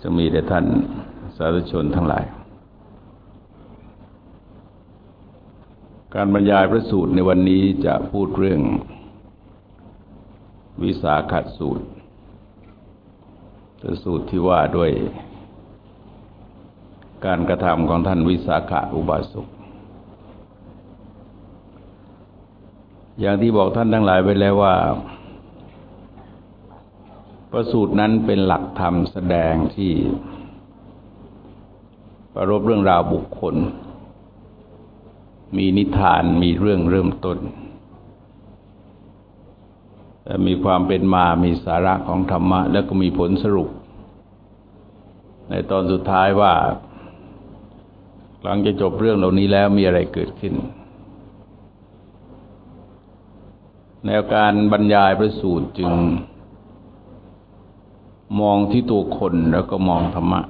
จะมีแด่ท่านสาธุชนทั้งหลายการบรรยายพระสูตรในวันนี้จะพูดเรื่องวิสาขสูตรเป็นสูตรที่ว่าด้วยการกระทำของท่านวิสาขอุบาสกอย่างที่บอกท่านทั้งหลายไว้แล้วว่าพระสูตรนั้นเป็นหลักธรรมแสดงที่ประรบเรื่องราวบุคคลมีนิทานมีเรื่องเริ่มต้นแต่มีความเป็นมามีสาระของธรรมะแล้วก็มีผลสรุปในตอนสุดท้ายว่าหลังจากจบเรื่องเหล่านี้แล้วมีอะไรเกิดขึ้นแนวการบรรยายพระสูตรจึงมองที่ตัวคนแล้วก็มองธรรมะ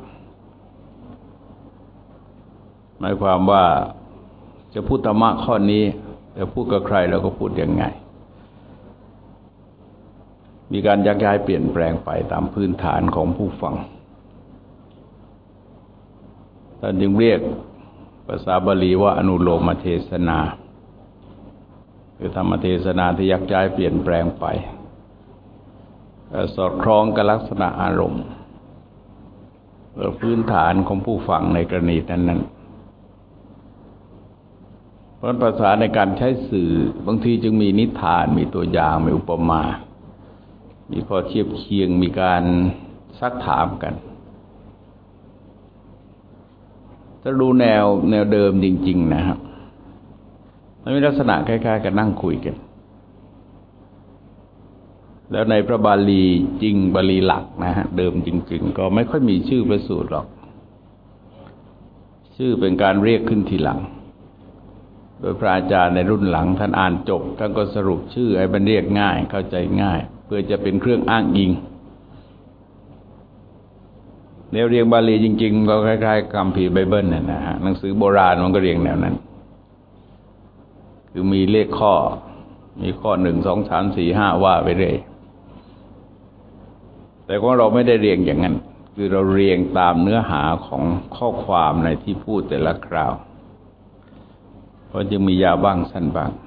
หมายความว่าจะพูดธรรมะข้อนี้จะพูดกับใครแล้วก็พูดยังไงมีการยักย้ายเปลี่ยนแปลงไปตามพื้นฐานของผู้ฟังท่านจึงเรียกภาษาบาลีว่าอนุโลมเทศนาคือธรรมเทศนาที่ยักย้ายเปลี่ยนแปลงไปสอดคล้องกับลักษณะอารมณ์พื้นฐานของผู้ฟังในกรณีนั้นเพราะภาษาในการใช้สื่อบางทีจึงมีนิทานมีตัวอย่างมีอุปมามีข้อเทียบเคียงมีการซักถามกันถ้าดูแนวเดิมจริงๆนะครับมันมีลักษณะคล้ายๆกับนั่งคุยกันแล้วในพระบาลีจริงบาลีหลักนะฮะเดิมจริงๆก็ไม่ค่อยมีชื่อพระสูตรหรอกชื่อเป็นการเรียกขึ้นทีหลังโดยพระอาจารย์ในรุ่นหลังท่านอ่านจบท่านก็สรุปชื่อให้มันเรียกง่ายเข้าใจง่ายเพื่อจะเป็นเครื่องอ้างอิงแนวเรียงบาลีจริงๆก็คล้ายๆคัมภีร์ไบเบิลเนี่ยนะฮะหนังสือโบราณมันก็เรียงแนวนั้นคือมีเลขข้อมีข้อ1 2 3 4 5ว่าไปเรื่อยแต่ของเราไม่ได้เรียงอย่างนั้นคือเราเรียงตามเนื้อหาของข้อความในที่พูดแต่ละคราวเพราะจึงมียาวบ้างสั้นบ้าง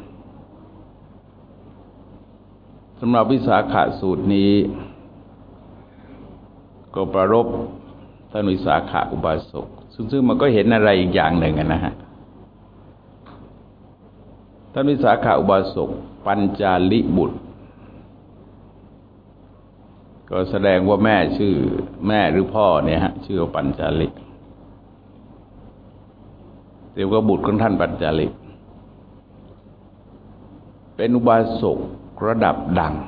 สำหรับวิสาขสูตรนี้ก็ประรบท่านวิสาขอุบาสกซึ่งมันก็เห็นอะไรอีกอย่างหนึ่งนะฮะท่านวิสาขอุบาสกปัญจาลิบุตรก็แสดงว่าแม่ชื่อแม่หรือพ่อเนี่ยฮะชื่อปัญจาลิเรียกว่าบุตรของท่านปัญจาลิเป็นอุบาสกระดับดัง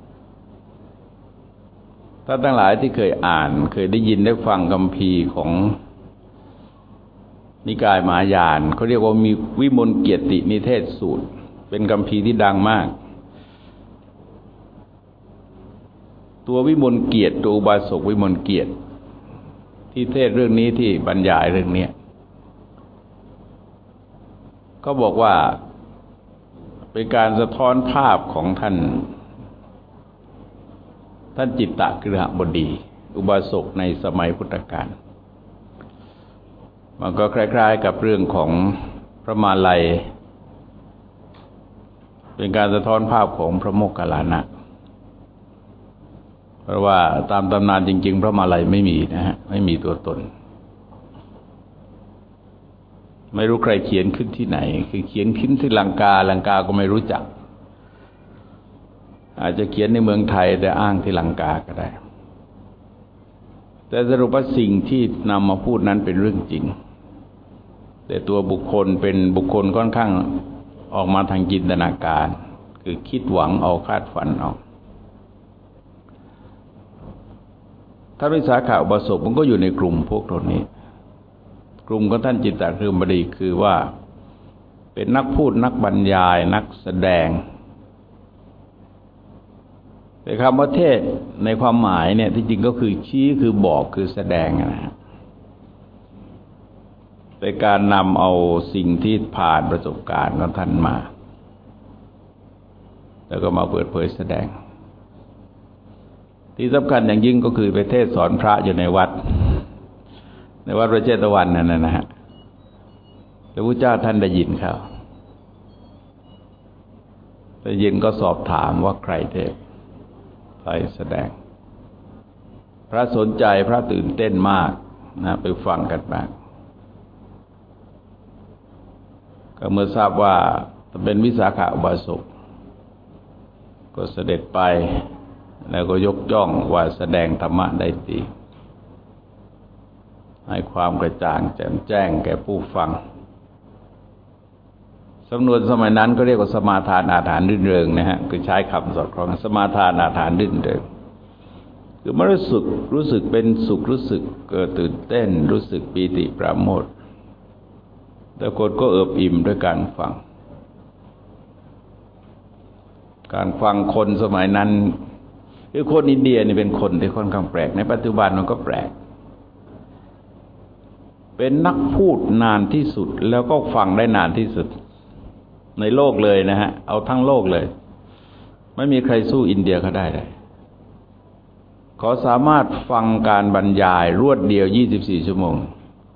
ท่านทั้งหลายที่เคยอ่านเคยได้ยินได้ฟังคัมภีร์ของนิกายมหายานเขาเรียกว่ามีวิมลเกียรตินิเทศสูตรเป็นคัมภีร์ที่ดังมากตัววิมลเกียรติตัวอุบาสกวิมลเกียรติที่เทศเรื่องนี้ที่บรรยายเรื่องนี้ก็บอกว่าเป็นการสะท้อนภาพของท่านจิตตกฤหบดีอุบาสกในสมัยพุทธกาลมันก็คล้ายๆกับเรื่องของพระมาลัยเป็นการสะท้อนภาพของพระโมคคัลลานะเพราะว่าตามตำนานจริงๆพระมาลัยไม่มีนะฮะไม่มีตัวตนไม่รู้ใครเขียนขึ้นที่ไหนคือเขียนขึ้นที่ลังกาก็ไม่รู้จักอาจจะเขียนในเมืองไทยแต่อ้างที่ลังกาก็ได้แต่สรุปว่าสิ่งที่นำมาพูดนั้นเป็นเรื่องจริงแต่ตัวบุคคลเป็นบุคคลค่อนข้างออกมาทางจินตนาการคือคิดหวังเอาคาดฝันเอาท่านวิสาขอุบาสกมันก็อยู่ในกลุ่มพวกเหล่านี้กลุ่มของท่านจิตตกฤหบดีคือว่าเป็นนักพูดนักบรรยายนักแสดงแต่คำว่าเทศในความหมายเนี่ยที่จริงก็คือชี้คือบอกคือแสดงนะฮะเป็นการนำเอาสิ่งที่ผ่านประสบการณ์ของท่านมาแล้วก็มาเปิดเผยแสดงที่สำคัญอย่างยิ่งก็คือไปเทศสอนพระอยู่ในวัดในวัดพระเชตวันนั่นนะฮะพระพุทธเจ้าท่านได้ยินเขาได้ยินก็สอบถามว่าใครเทศน์ใครแสดงพระสนใจพระตื่นเต้นมากนะไปฟังกันบ้างก็เมื่อทราบว่าเป็นวิสาขอุบาสกก็เสด็จไปแล้วก็ยกย่องว่าแสดงธรรมะได้ดีให้ความกระจ่างแจ่มแจ้งแก่ผู้ฟังสำนวนสมัยนั้นก็เรียกว่าสมาทานอาถรรพ์รื่นเริงนะฮะคือใช้คำสอดคล้องสมาทานอาถรรพ์รื่นเริงคือมันรู้สึกเป็นสุขรู้สึกเกิดตื่นเต้นรู้สึกปีติปราโมทย์แต่คนก็เอิบอิ่มด้วยการฟังคนสมัยนั้นคือคนอินเดียนี่เป็นคนที่ค่อนข้างแปลกในปัจจุบันมันก็แปลกเป็นนักพูดนานที่สุดแล้วก็ฟังได้นานที่สุดในโลกเลยนะฮะเอาทั้งโลกเลยไม่มีใครสู้อินเดียเขาได้เลยเขาสามารถฟังการบรรยายรวดเดียว24ชั่วโมง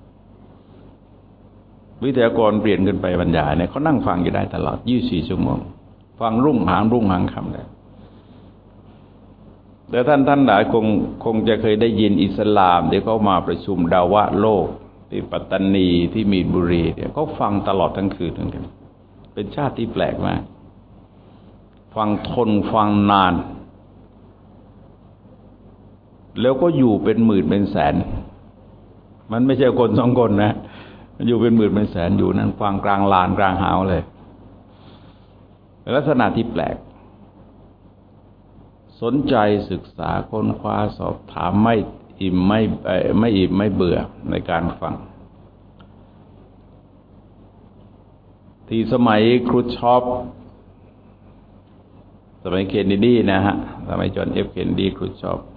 วิทยากรเปลี่ยนขึ้นไปบรรยายเนี่ยเขานั่งฟังอยู่ได้ตลอด24ชั่วโมงฟังรุ่งหางค่ำได้แต่ท่านหลายคงจะเคยได้ยินอิสลามที่เขามาประชุมดาวะโลกที่ปัตตานีที่มีนบุรีเนี่ยเขาฟังตลอดทั้งคืนเหมือนกันเป็นชาติที่แปลกมากฟังทนฟังนานแล้วก็อยู่เป็นหมื่นเป็นแสนมันไม่ใช่คนสองคนนะมันอยู่เป็นหมื่นเป็นแสนอยู่นั่งฟังกลางลานกลางหาวเลยลักษณะที่แปลกสนใจศึกษาค้นคว้าสอบถามไม่อิ่มไม่เบื่อในการฟังที่สมัยครูชอปสมัยเคนเนดีนะฮะสมัยจอห์นเอฟเคนเนดีครูชอป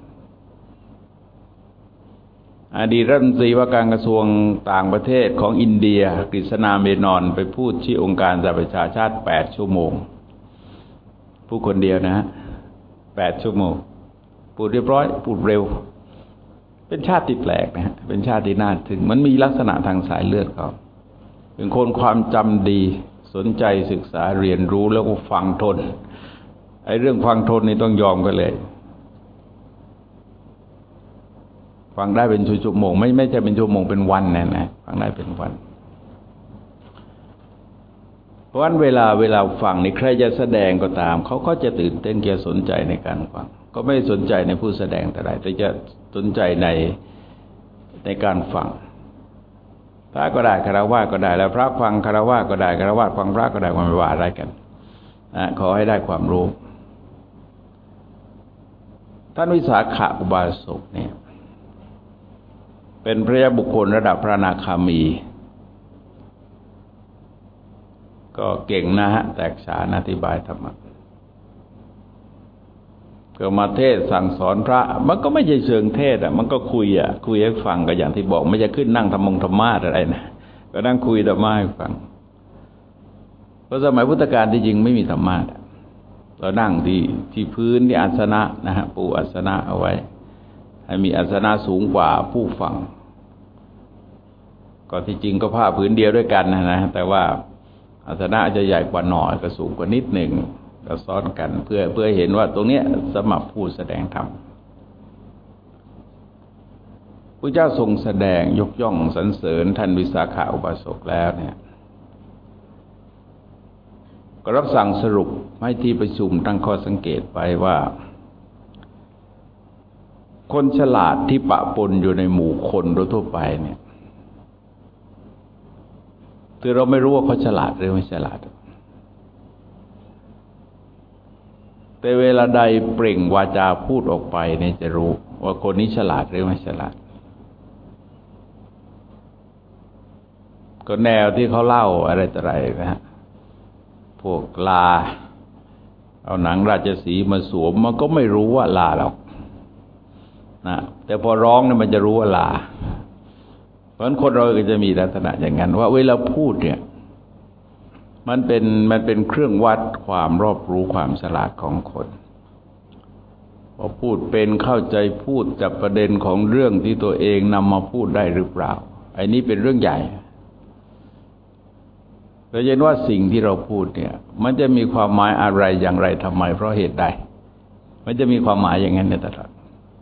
อดีตรัฐมนตรีว่าการกระทรวงต่างประเทศของอินเดียกฤษณาเมนอนไปพูดที่องค์การสหประชาชาติ8ชั่วโมงพูดคนเดียวนะฮะ8ชั่วโมงพูดเรียบร้อยพูดเร็วเป็นชาติที่แปลกนะฮะเป็นชาติที่น่าทึ่งมันมีลักษณะทางสายเลือดเขาเป็นคนความจำดีสนใจศึกษาเรียนรู้แล้วก็ฟังทนไอ้เรื่องฟังทนนี่ต้องยอมกันเลยฟังได้เป็นชั่วโมงไม่ใช่เป็นชั่วโมงเป็นวันนะฟังได้เป็นวันเพราะฉะนั้นเวลาฟังนี่ใครจะแสดงก็ตามเขาก็จะตื่นเต้นเกี่ยวสนใจในการฟังก็ไม่สนใจในผู้แสดงแต่ใดแต่จะสนใจในการฟังพระก็ได้คฤหัสถ์ก็ได้แล้วพระฟังคฤหัสถ์ก็ได้คฤหัสถ์ฟังพระก็ได้ไม่ว่าอะไรกันขอให้ได้ความรู้ท่านวิสาขอุบาสกเนี่ยเป็นพระยาบุคคลระดับพระอนาคามีก็เก่งนะฮะแตกฉานอธิบายธรรมะก็มาเทศสั่งสอนพระมันก็ไม่ใช่เชิงเทศมันก็คุยให้ฟังก็อย่างที่บอกไม่จะขึ้นนั่งธรรมาสอะไรนะก็นั่งคุยธรรมะให้ฟังเพราะสมัยพุทธกาลที่จริงไม่มีธรรมะเรานั่งที่พื้นที่อาสนะนะฮะปูอาสนะเอาไว้ให้มีอาสนะสูงกว่าผู้ฟังก็ที่จริงก็ผ้าผืนเดียวด้วยกันนะแต่ว่าอาสนะจะใหญ่กว่าหน่อยก็สูงกว่านิดหนึ่งก็ซ้อนกันเพื่อเห็นว่าตรงเนี้ยสำหรับผู้แสดงธรรมพระเจ้าทรงแสดงยกย่องสรรเสริญท่านวิสาขอุบาสกแล้วเนี่ยก็รับสั่งสรุปให้ที่ประชุมตั้งข้อสังเกตไปว่าคนฉลาดที่ปะปนอยู่ในหมู่คนโดยทั่วไปเนี่ยคือเราไม่รู้ว่าเขาฉลาดหรือไม่ฉลาดแต่เวลาใดเปล่งวาจาพูดออกไปเนี่ยจะรู้ว่าคนนี้ฉลาดหรือไม่ฉลาดก็แนวที่เขาเล่าอะไรต่ออะไรนะฮะพวกลาเอาหนังราชสีห์มาสวมมันก็ไม่รู้ว่าลาหรอกนะแต่พอร้องเนี่ยมันจะรู้ว่าลาเพราะฉะนั้นคนเราก็จะมีลักษณะอย่างนั้นว่าเวลาพูดเนี่ยมันเป็นเครื่องวัดความรอบรู้ความฉลาดของคนพอพูดเป็นเข้าใจพูดจับประเด็นของเรื่องที่ตัวเองนำมาพูดได้หรือเปล่าไอ้นี้เป็นเรื่องใหญ่เราเห็นว่าสิ่งที่เราพูดเนี่ยมันจะมีความหมายอะไรอย่างไรทำไมเพราะเหตุใดมันจะมีความหมายอย่างนั้นในตลอด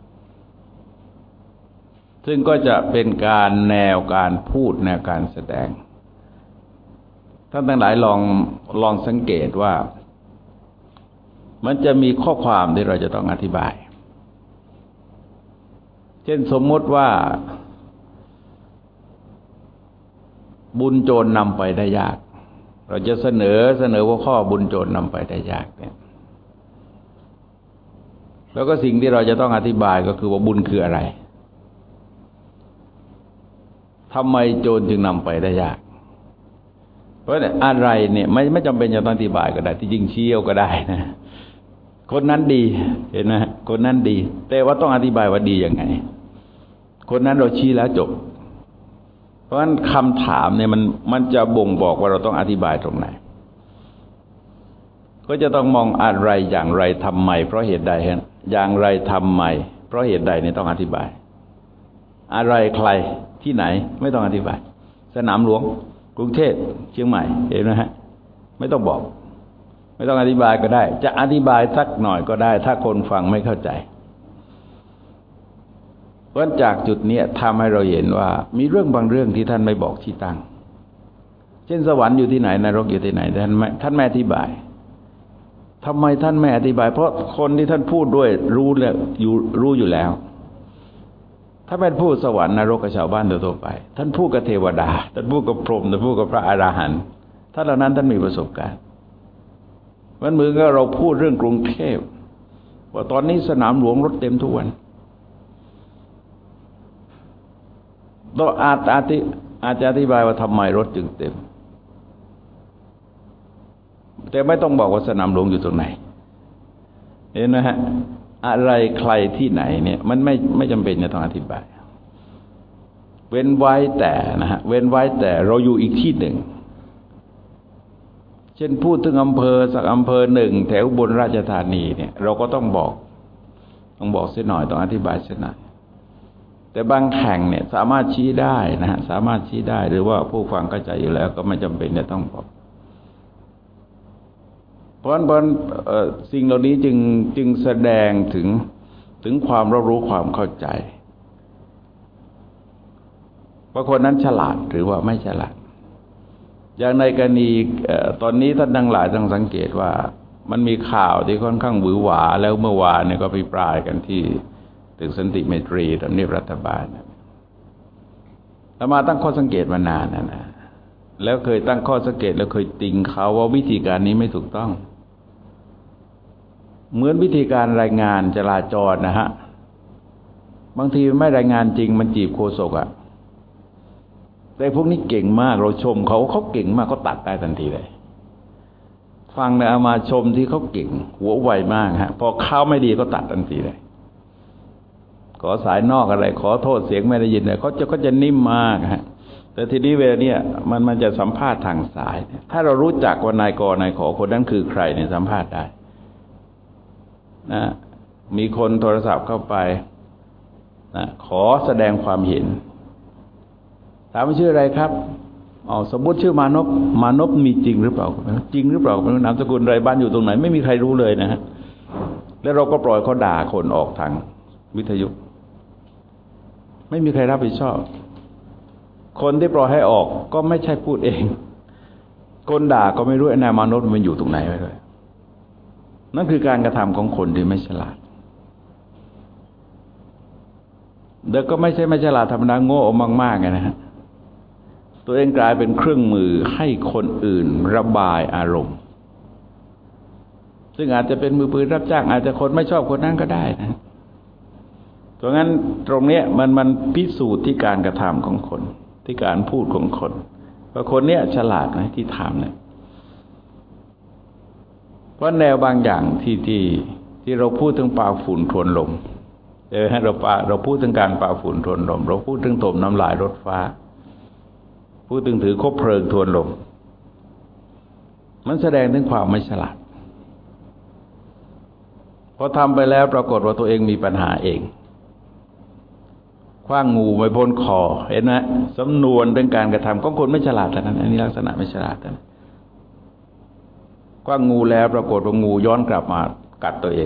ซึ่งก็จะเป็นการแนวการพูดแนวการแสดงท่านทั้งหลายลองสังเกตว่ามันจะมีข้อความที่เราจะต้องอธิบายเช่นสมมติว่าบุญโจรนำไปได้ยากเราจะเสนอว่าข้อบุญโจรนำไปได้ยากเนี่ยแล้วก็สิ่งที่เราจะต้องอธิบายก็คือว่าบุญคืออะไรทำไมโจรจึงนำไปได้ยากเพราะอะไรเนี่ยไม่จำเป็นจะต้องอธิบายก็ได้ที่จริงชี้เอาก็ได้นะคนนั้นดีเห็นไหมคนนั้นดีแต่ว่าต้องอธิบายว่าดียังไงคนนั้นเราชี้แล้วจบเพราะฉะนั้นคำถามเนี่ยมันจะบ่งบอกว่าเราต้องอธิบายตรงไหนก็จะต้องมองอะไรอย่างไรทำไมเพราะเหตุใดฮะอย่างไรทำไมเพราะเหตุใดเนี่ยต้องอธิบายอะไรใครที่ไหนไม่ต้องอธิบายสนามหลวงกรุงเทพเชียงใหม่เห็นไหมฮะไม่ต้องบอกไม่ต้องอธิบายก็ได้จะอธิบายสักหน่อยก็ได้ถ้าคนฟังไม่เข้าใจเพราะจากจุดนี้ทำให้เราเห็นว่ามีเรื่องบางเรื่องที่ท่านไม่บอกที่ตั้งเช่นสวรรค์อยู่ที่ไหนนรกอยู่ที่ไหนท่านไม่อธิบายทำไมท่านไม่อธิบายเพราะคนที่ท่านพูดด้วยรู้อยู่แล้วถ้าเป็นพูดสวรรค์นรกกับชาวบ้านทั่วไปท่านพูดกับเทวดาท่านพูดกับพรหมท่านพูดกับพระอรหันต์ท่านเหล่านั้นท่านมีประสบการณ์มันเหมือนกับเราพูดเรื่องกรุงเทพว่าตอนนี้สนามหลวงรถเต็มทุกวันเราอาจจะอธิบายว่าทำไมรถจึงเต็มแต่ไม่ต้องบอกว่าสนามหลวงอยู่ตรงไหนเห็นไหมฮะอะไรใครที่ไหนเนี่ยมันไม่จำเป็นจะต้องอธิบายเว้นไว้แต่นะฮะเว้นไว้แต่เราอยู่อีกที่หนึ่งเช่นพูดถึงอำเภอสักอำเภอหนึ่งแถวอุบลราชธานีเนี่ยเราก็ต้องบอกเสียหน่อยต้องอธิบายเสียหน่อยแต่บางแห่งเนี่ยสามารถชี้ได้นะฮะสามารถชี้ได้หรือว่าผู้ฟังเข้าใจอยู่แล้วก็ไม่จำเป็นจะต้องบอกเพราะฉะนั้นสิ่งเหล่านี้จึงแสดงถึงความรู้ความเข้าใจว่าคนนั้นฉลาดหรือว่าไม่ฉลาดอย่างในกรณีตอนนี้ท่านทั้งหลายต้องสังเกตว่ามันมีข่าวที่ค่อนข้างหวือหวาแล้วเมื่อวานเนี่ยก็อภิปรายกันที่ตึกสันติไมตรีทำเนียบรัฐบาลแล้วมาตั้งข้อสังเกตมานานนะแล้วเคยตั้งข้อสังเกตแล้วเคยติงเขาว่าวิธีการนี้ไม่ถูกต้องเหมือนวิธีการรายงานจราจรนะฮะบางทีไม่รายงานจริงมันจีบโฆษกอะแต่พวกนี้เก่งมากเราชมเขาเก่งมากเขาตัดได้ทันทีเลยฟังเนี่ยเอามาชมที่เขาเก่งหัวไวมากฮะพอเข้าไม่ดีก็ตัดทันทีเลยขอสายนอกอะไรขอโทษเสียงไม่ได้ยินเลยเขาจะนิ่มมากฮะแต่ทีนี้เวลาเนี่ยมันจะสัมภาษณ์ทางสายถ้าเรารู้จักว่านายกนายขอคนนั้นคือใครเนี่ยสัมภาษณ์ได้นะมีคนโทรศัพท์เข้าไปนะขอแสดงความเห็นถามว่าชื่ออะไรครับสมมติชื่อมานพมีจริงหรือเปล่าจริงหรือเปล่านามสกุลอะไรบ้านอยู่ตรงไหนไม่มีใครรู้เลยนะฮะแล้วเราก็ปล่อยเขาด่าคนออกทางวิทยุไม่มีใครรับผิดชอบคนที่ปล่อยให้ออกก็ไม่ใช่พูดเองคนด่าก็ไม่รู้ไอ้นายมานพมันอยู่ตรงไหนไปเลยนั่นคือการกระทำของคนที่ไม่ฉลาดเด็กก็ไม่ใช่ไม่ฉลาดธรรมดาโง่มากๆไงนะฮะตัวเองกลายเป็นเครื่องมือให้คนอื่นระบายอารมณ์ซึ่งอาจจะเป็นมือปืนรับจ้างอาจจะคนไม่ชอบคนนั้นก็ได้นะเพราะงั้นตรงนี้มันพิสูจน์ที่การกระทำของคนที่การพูดของคนว่าคนเนี้ยฉลาดไหมที่ถามเนี่ยเพราะแนวบางอย่างที่เราพูดถึงป่าฝุ่นทวนลมเราพูดถึงการป่าฝุ่นทวนลมเราพูดถึงถมน้ำลายรถฟ้าพูดถึงถือคบเพลิงทวนลมมันแสดงถึงความไม่ฉลาดพอทำไปแล้วปรากฏว่าตัวเองมีปัญหาเองขว้างงูไม่พ้นคอเห็นไหมสำนวนเรื่องการกระทำของคนไม่ฉลาดแต่นั้นอันนี้ลักษณะไม่ฉลาดนะขว้างงูแล้วปรากฏว่างูย้อนกลับมากัดตัวเอง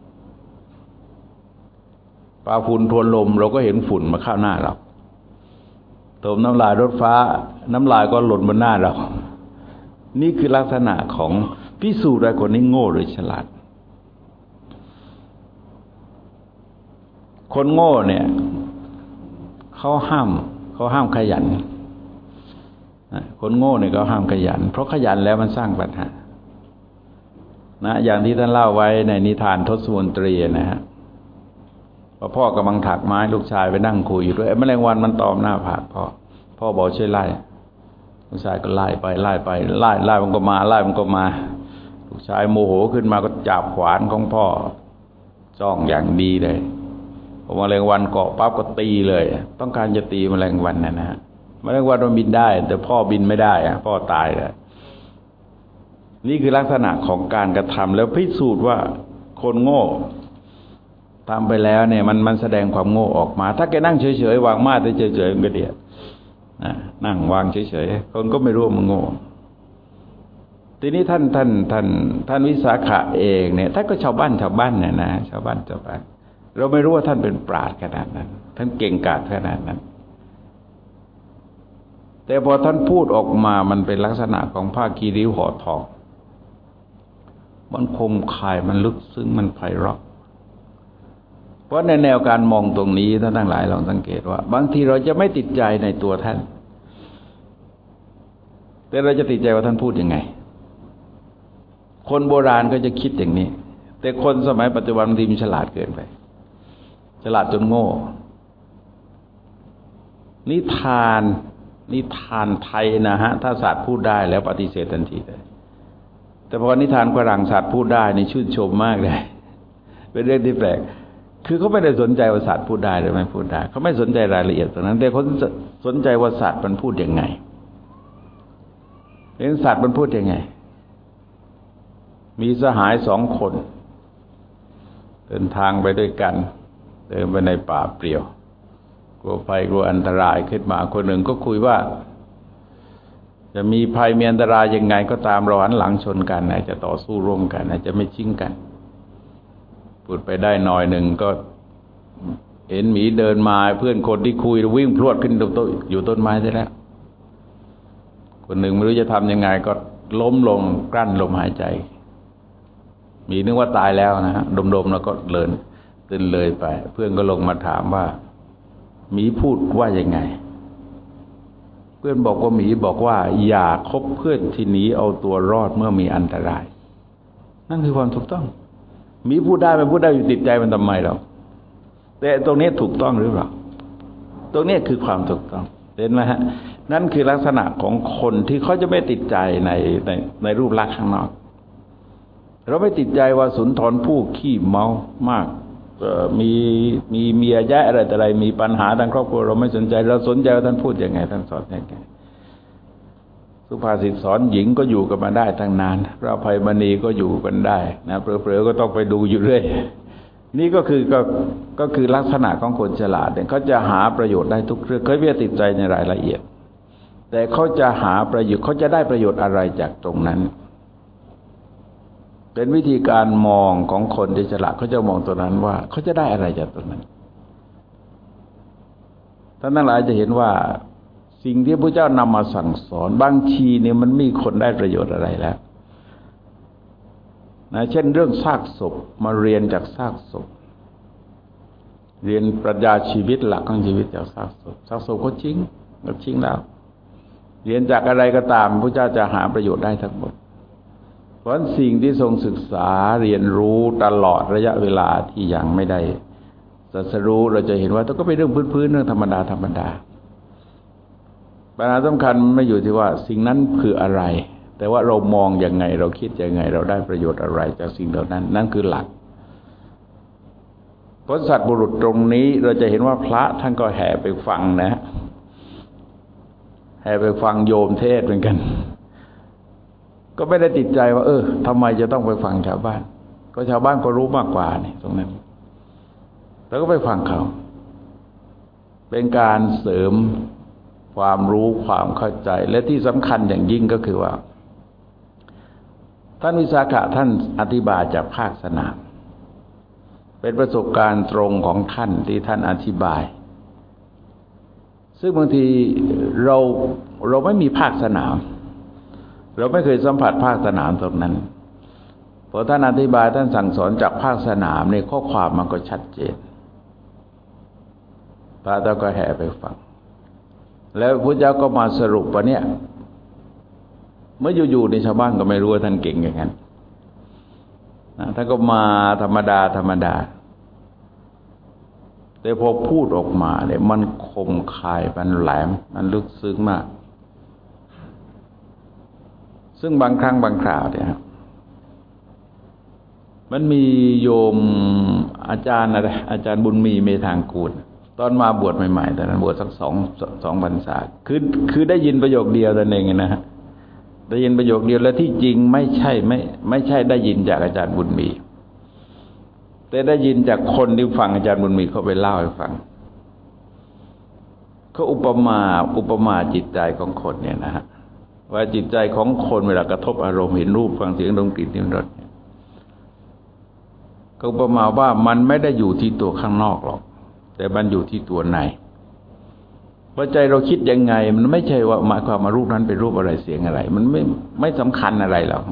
ปาฝุ่นทวนลมเราก็เห็นฝุ่นมาเข้าหน้าเราตบน้ำลายรถฟ้าน้ำลายก็หล่นบนหน้าเรานี่คือลักษณะของพิสูจน์ว่าคนนี้โง่หรือฉลาดคนโง่เนี่ยเขาห้ามขยันคนโง่เนี่ยเขาห้ามขยันเพราะขยันแล้วมันสร้างปัญหานะอย่างที่ท่านเล่าไว้ในนิทานทศมนตรีนะฮะพ่อกำลังถักไม้ลูกชายไปนั่งคุยอยู่ด้วยแมลงวันมันตอมหน้าผากพ่อบอกช่วยไล่ลูกชายก็ไล่ไปไล่มันก็มาลูกชายโมโหขึ้นมาก็จับขวานของพ่อจ้องอย่างดีเลยพอแมลงวันเกาะปั๊บก็ตีเลยต้องการจะตีแมลงวันนะฮะแมลงวันมันบินได้แต่พ่อบินไม่ได้พ่อตายเลยนี่คือลักษณะของการกระทำแล้วพิสูจน์ว่าคนโง่ทำไปแล้วเนี่ยมันแสดงความโง่ออกมาถ้าแกนั่งเฉยๆวางมาดเฉยๆมันก็เดียดนั่งวางเฉยๆคนก็ไม่รู้มันโง่ทีนี้ท่านวิสาขะเองเนี่ยท่านก็ชาวบ้านเนี่ยนะชาวบ้านเราไม่รู้ว่าท่านเป็นปราชญ์ขนาดนั้นท่านเก่งกาจขนาดนั้นแต่พอท่านพูดออกมามันเป็นลักษณะของผ้าคีริ้วห่อทองมันคมคายมันลึกซึ้งมันไพเราะเพราะในแนวการมองตรงนี้ท่านทั้งหลายลองสังเกตว่าบางทีเราจะไม่ติดใจในตัวท่านแต่เราจะติดใจว่าท่านพูดยังไงคนโบราณก็จะคิดอย่างนี้แต่คนสมัยปัจจุบันบางทีมันฉลาดเกินไปฉลาดจนโง่นิทานไทยนะฮะถ้าศาสตร์พูดได้แล้วปฏิเสธทันทีเลยแต่พอนิทานฝรั่งศาสตร์พูดได้นี่ชื่นชมมากเลยเป็นเรื่องที่แปลกคือเขาไม่ได้สนใจว่าศาสตร์พูดได้หรือไม่พูดได้เขาไม่สนใจรายละเอียดตรงนั้นแต่เขาสนใจว่าศาสตร์มันพูดยังไงเรื่องศาสตร์มันพูดยังไงมีสหาย2 คนเดินทางไปด้วยกันเดินไปในป่าเปลี่ยวกลัวภัยกลัวอันตรายขึ้นมาคนหนึ่งก็คุยว่าจะมีภัยมีอันตรายยังไงก็ตามเราหันหลังชนกันอาจจะต่อสู้ร่วมกันอาจจะไม่ชิงกันพูดไปได้หน่อยหนึ่งก็เห็นหมีเดินมาเพื่อนคนที่คุยวิ่งพรวดขึ้นอยู่ต้นไม้ได้แล้วคนหนึ่งไม่รู้จะทำยังไงก็ล้มลงกลั้นลมหายใจหมีนึกว่าตายแล้วนะฮะดมๆแล้วก็ตื่นเลยไปเพื่อนก็ลงมาถามว่าหมีพูดว่ายังไงเพื่อนบอกว่าหมีบอกว่าอย่าคบเพื่อนที่หนีเอาตัวรอดเมื่อมีอันตรายนั่นคือความถูกต้องหมีพูดได้มันพูดได้อยู่ติดใจมันทำไมเราแต่ตรงนี้ถูกต้องหรือเปล่าตรงนี้คือความถูกต้องเห็นไหมฮะนั่นคือลักษณะของคนที่เขาจะไม่ติดใจในรูปลักษณ์ข้างนอกเราไม่ติดใจว่าสุนทรภู่ขี้เมามากมีเมียแย่อะไรแต่อะไรมีปัญหาทางครอบครัวเราไม่สนใจเราสนใจว่าท่านพูดยังไงท่านสอนยังไงสุภาษิตสอนหญิงก็อยู่กันมาได้ตั้งนานพระอภัยมณีก็อยู่กันได้นะเผลอๆก็ต้องไปดูอยู่เรื่อยนี่ก็คือลักษณะของคนฉลาดเนี่ยเขาจะหาประโยชน์ได้ทุกเรื่องเขาไม่ติดใจในรายละเอียดแต่เขาจะหาประโยชน์เขาจะได้ประโยชน์อะไรจากตรงนั้นเป็นวิธีการมองของคนที่ฉลาดเขาจะมองตัวนั้นว่าเขาจะได้อะไรจากตรงนั้นท่านทั้งหลายจะเห็นว่าสิ่งที่พระเจ้านำมาสั่งสอนบางทีเนี่ยมันมีคนได้ประโยชน์อะไรแล้วนะเช่นเรื่องซากศพมาเรียนจากซากศพเรียนปรัชญาชีวิตหลักของชีวิตจากซากศพก็จริงแล้วเรียนจากอะไรก็ตามพระเจ้าจะหาประโยชน์ได้ทั้งหมดเพราะสิ่งที่ทรงศึกษาเรียนรู้ตลอดระยะเวลาที่ยังไม่ได้ตรัสรู้เราจะเห็นว่าก็เป็นเรื่องพื้นๆเรื่องธรรมดาปัญหาสำคัญไม่อยู่ที่ว่าสิ่งนั้นคืออะไรแต่ว่าเรามองยังไงเราคิดยังไงเราได้ประโยชน์อะไรจากสิ่งเหล่านั้นนั่นคือหลักเพราะสัตว์บุรุษตรงนี้เราจะเห็นว่าพระท่านก็แห่ไปฟังนะแห่ไปฟังโยมเทศน์เหมือนกันก็ไม่ได้ติดใจว่าทำไมจะต้องไปฟังชาวบ้านก็ชาวบ้านก็รู้มากกว่านี่ตรงนั้นแล้วก็ไปฟังเขาเป็นการเสริมความรู้ความเข้าใจและที่สำคัญอย่างยิ่งก็คือว่าท่านวิสาขะท่านอธิบายจากภาคสนามเป็นประสบการณ์ตรงของท่านที่ท่านอธิบายซึ่งบางทีเราไม่มีภาคสนามเราไม่เคยสัมผัสภาคสนามตรงนั้นพอท่านอธิบายท่านสั่งสอนจากภาคสนามในข้อความมันก็ชัดเจนพระเจ้าก็แห่ไปฟังแล้วพระเจ้าก็มาสรุปว่าเนี่ยเมื่ออยู่ๆในชาวบ้านก็ไม่รู้ว่าท่านเก่งอย่างนั้นท่านก็มาธรรมดาแต่พอพูดออกมาเนี่ยมันคมคายมันแหลมมันลึกซึ้งมากซึ่งบางครั้งบางคราวเนี่ยมันมีโยมอาจารย์บุญมีเมธางกูลตอนมาบวชใหม่ๆตอนนั้นบวชสักสองพรรษาคือได้ยินประโยคเดียวนั่นเองนะฮะได้ยินประโยคเดียวและที่จริงไม่ใช่ได้ยินจากอาจารย์บุญมีแต่ได้ยินจากคนที่ฟังอาจารย์บุญมีเขาไปเล่าให้ฟังเขาอุปมาจิตใจของคนเนี่ยนะฮะว่าจิตใจของคนเวลากระทบอารมณ์เห็นรูปฟังเสียงดมกลิ่นลิ้มรสก็อุปมาว่ามันไม่ได้อยู่ที่ตัวข้างนอกหรอกแต่มันอยู่ที่ตัวในว่าใจเราคิดยังไงมันไม่ใช่ว่าหมายความว่ารูปนั้นเป็นรูปอะไรเสียงอะไรมันไม่สำคัญอะไรหรอก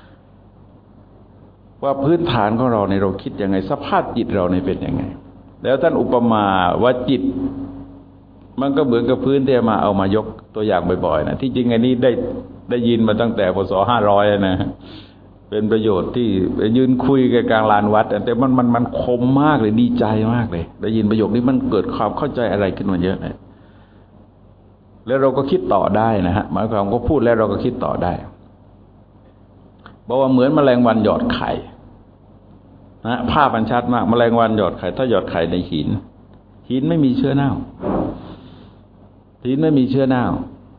ว่าพื้นฐานของเราในเราคิดยังไงสภาพจิตเราในเป็นยังไงแล้วท่านอุปมาว่าจิตมันก็เหมือนกับพื้นที่มาเอามายกตัวอย่างบ่อยๆนะที่จริงอันนี้ได้ยินมาตั้งแต่พ.ศ. 500นะเป็นประโยชน์ที่ยืนคุยกันกลางลานวัดแต่มันคมมากเลยดีใจมากเลยได้ยินประโยคนี้มันเกิดความเข้าใจอะไรขึ้นมาเยอะเลยแล้วเราก็คิดต่อได้นะฮะหมายความก็พูดแล้วเราก็คิดต่อได้บอกว่าเหมือนแมลงวันหยอดไข่นะภาพมันชัดมากแมลงวันหยอดไข่ถ้าหยอดไข่ในหินไม่มีเชื้อเน่าหินไม่มีเชื้อเน่า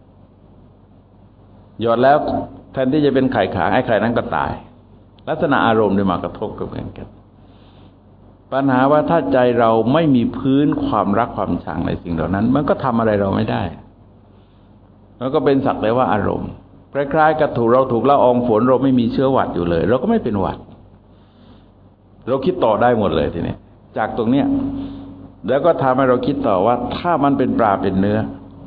หยอดแล้วแทนที่จะเป็นไข่ขางไอ้ไข่นั้นก็ตายลักษณะอารมณ์ที่มากระทบก็เหมือนกันปัญหาว่าถ้าใจเราไม่มีพื้นความรักความชังในสิ่งเหล่านั้นมันก็ทำอะไรเราไม่ได้มันก็เป็นสักแต่ว่าอารมณ์คล้ายๆกับถูกละอองฝนเราไม่มีเชื้อหวัดอยู่เลยเราก็ไม่เป็นหวัดเราคิดต่อได้หมดเลยทีนี้จากตรงเนี้ยแล้วก็ทำให้เราคิดต่อว่าถ้ามันเป็นปลาเป็นเนื้อ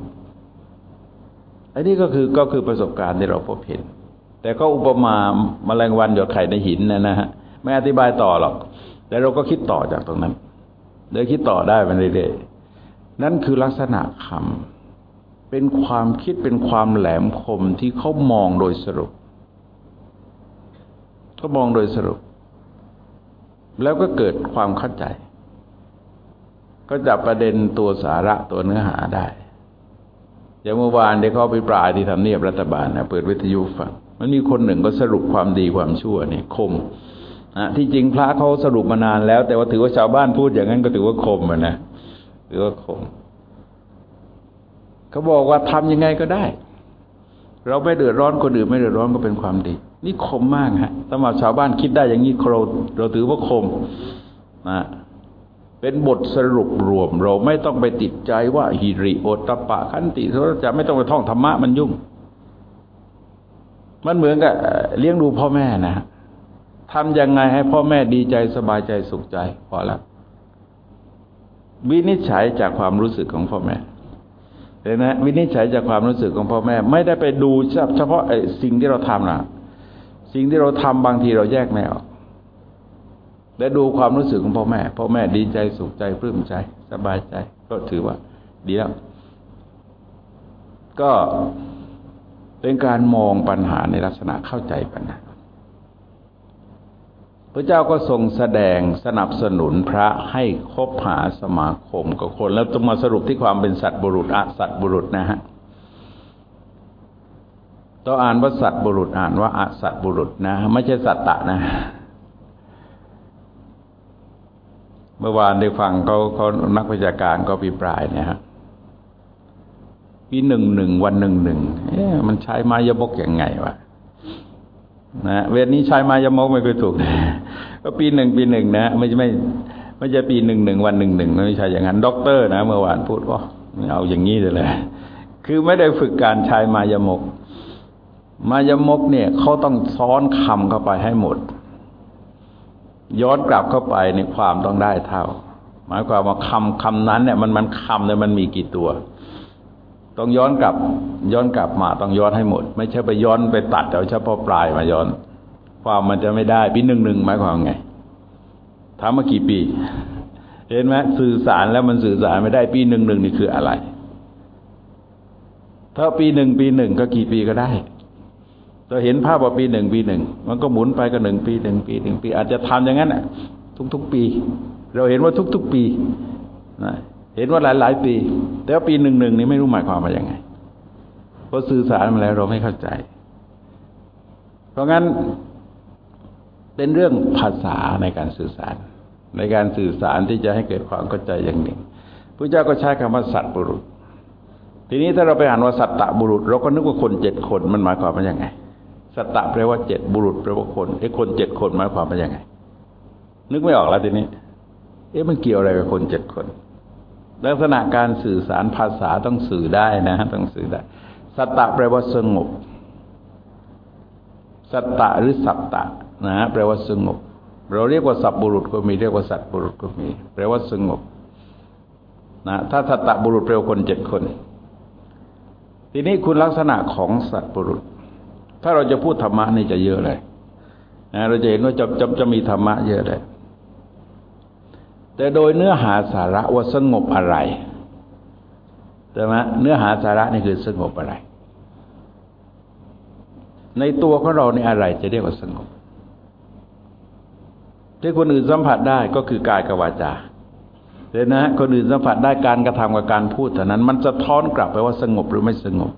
อันนี้ก็คือประสบการณ์ที่เราพบเห็นแต่ก็อุปมาแมลงวันหยดไข่ในหินนะฮะไม่อธิบายต่อหรอกแต่เราก็คิดต่อจากตรงนั้นเดี๋ยวคิดต่อได้มันเรื่อยๆนั่นคือลักษณะคำเป็นความคิดเป็นความแหลมคมที่เขามองโดยสรุปเขามองโดยสรุปแล้วก็เกิดความเข้าใจก็จับประเด็นตัวสาระตัวเนื้อหาได้อย่างเมื่อวานได้เข้าไปปราศที่ทำเนียบรัฐบาลนะเปิดวิทยุฟังมันมีคนหนึ่งก็สรุปความดีความชั่วนี่คมที่จริงพระเขาสรุปมานานแล้วแต่ว่าถือว่าชาวบ้านพูดอย่างนั้นก็ถือว่าคมนะถือว่าคมเขาบอกว่าทำยังไงก็ได้เราไม่เดือดร้อนคนอื่นไม่เดือดร้อนก็เป็นความดีนี่คมมากฮะสำหรับชาวบ้านคิดได้อย่างนี้เราถือว่าคมนะเป็นบทสรุปรวมเราไม่ต้องไปติดใจว่าหิริโอตตัปปะขันติโสจะไม่ต้องไปท่องธรรมะมันยุ่งมันเหมือนกับเลี้ยงดูพ่อแม่นะทำยังไงให้พ่อแม่ดีใจสบายใจสุขใจพอแล้ววินิจฉัยจากความรู้สึกของพ่อแม่เห็นไหมวินิจฉัยจากความรู้สึกของพ่อแม่ไม่ได้ไปดูเฉพาะสิ่งที่เราทำนะสิ่งที่เราทำบางทีเราแยกไม่ออกและดูความรู้สึกของพ่อแม่ดีใจสุขใจปลื้มใจสบายใจก็ถือว่าดีแล้วก็เป็นการมองปัญหาในลักษณะเข้าใจปัญหาพระเจ้าก็ทรงแสดงสนับสนุนพระให้คบหาสมาคมกับคนแล้วต้องมาสรุปที่ความเป็นสัตบุรุษสัตบุรุษนะฮะต้องอ่านว่าสัตบุรุษอ่านว่าอสัตบุรุษนะไม่ใช่สัตตะนะเมื่อวานได้ฟังเขานักวิชาการก็อภิปรายเนี่ยฮะปี11วัน11มันใช้มายมกยังไงวะนะเวลานี้ใช้มายมกไม่เคยถูกก็ปีหนึ่งนะไม่ใช่ปี11วัน11ไม่ใช่อย่างนั้นด็อกเตอร์นะเมื่อวานพูดว่าไม่เอาอย่างนี้เลยคือไม่ได้ฝึกการใช้มายมกเนี่ยเขาต้องซ้อนคำเข้าไปให้หมดย้อนกลับเข้าไปในความต้องได้เท่าหมายความว่าคำนั้นเนี่ยมันคำเนี่ยมันมีกี่ตัวต้องย้อนกลับมาต้องย้อนให้หมดไม่ใช่ไปย้อนไปตัดเอาเฉพาะปลายมาย้อนความมันจะไม่ได้ปี11หมายความไงถามมากี่ปีเห็นไหมสื่อสารแล้วมันสื่อสารไม่ได้ปี11นี่คืออะไรถ้าปี1ก็กี่ปีก็ได้เราเห็นภาพว่าปี1มันก็หมุนไปก็1 ปี1 ปีอาจจะทำอย่างนั้นทุกปีเราเห็นว่าทุกปีนะเห็นว่าหลายปีแต่ว่าปี11นี่ไม่รู้หมายความว่ายังไงเพราะสื่อสารมาแล้วเราไม่เข้าใจเพราะงั้นเป็นเรื่องภาษาในการสื่อสารที่จะให้เกิดความเข้าใจอย่างหนึ่งพระเจ้าก็ใช้คำว่าสัตบุรุษทีนี้ถ้าเราไปอ่านว่าสัตตบุรุษเราก็นึกว่าคน7 คนมันหมายความว่ายังไงสัตตะแปลว่า7บุรุษแปลว่าคนคน7 คนหมายความว่ายังไงนึกไม่ออกแล้วทีนี้มันเกี่ยวอะไรกับคน7 คนลักษณะการสื่อสารภาษาต้องสื่อได้นะต้องสื่อได้สัตตะแปลว่าสงบสัตตะหรือสัตตะนะแปลว่าสงบเราเรียกว่าสัตบุรุษก็มีเรียกว่าสัตบุรุษก็มีแปลว่าสงบนะถ้าสัตตบุรุษแปลว่าคน7 คนทีนี้คุณลักษณะของสัตบุรุษถ้าเราจะพูดธรรมะนี่จะเยอะเลยนะเราจะเห็นว่าจะมีธรรมะเยอะเลยแต่โดยเนื้อหาสาระว่าสงบอะไรใช่ไหมเนื้อหาสาระนี่คือสงบอะไรในตัวของเราในอะไรจะเรียกว่าสงบที่คนอื่นสัมผัสได้ก็คือกายกับวาจาเลยนะคนอื่นสัมผัสได้การกระทำกับการพูดเท่านั้นมันจะท้อนกลับไปว่าสงบหรือไม่สงบ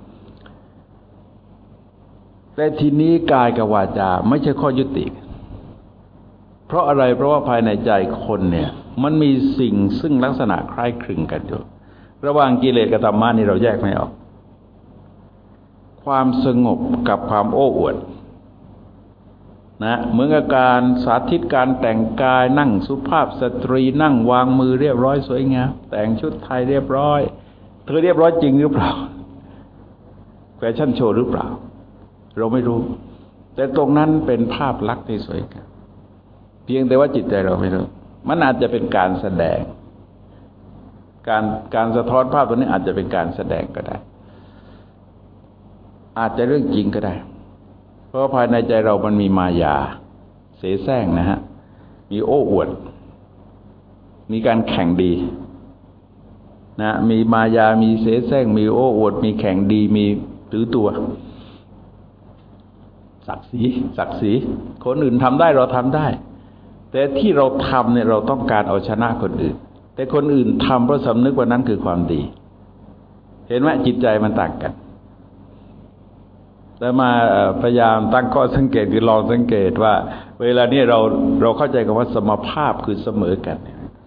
แต่ทีนี้กายกับวาจาไม่ใช่ข้อยุติเพราะอะไรเพราะว่าภายในใจคนเนี่ยมันมีสิ่งซึ่งลักษณะคล้ายคลึงกันอยู่ระหว่างกิเลสกับธรรมะนี่เราแยกไม่ออกความสงบกับความโอ้อวดนะเหมือนกับการสาธิตการแต่งกายนั่งสุภาพสตรีนั่งวางมือเรียบร้อยสวยงามแต่งชุดไทยเรียบร้อยเธอเรียบร้อยจริงหรือเปล่าแฟชั่นโชว์หรือเปล่าเราไม่รู้แต่ตรงนั้นเป็นภาพลักษณ์ที่สวยงามเพียงแต่ว่าจิตใจเราไม่รู้มันอาจจะเป็นการแสดงการสะท้อนภาพตัวนี้อาจจะเป็นการแสดงก็ได้อาจจะเรื่องจริงก็ได้เพราะภายในใจเรามันมีมายาเสแสร้งนะฮะมีโอ้อวดมีการแข่งดีนะมีมายามีเสแสร้งมีโอ้อวดมีแข่งดีมีถือตัวศักดิ์ศรีคนอื่นทำได้เราทำได้แต่ที่เราทำเนี่ยเราต้องการเอาชนะคนอื่นแต่คนอื่นทำเพราะสำนึกว่านั้นคือความดีเห็นไหมจิตใจมันต่างกันแต่มาพยายามตั้งข้อสังเกตคือลองสังเกตว่าเวลานี้เราเข้าใจกันว่าสมภาพคือเสมอกัน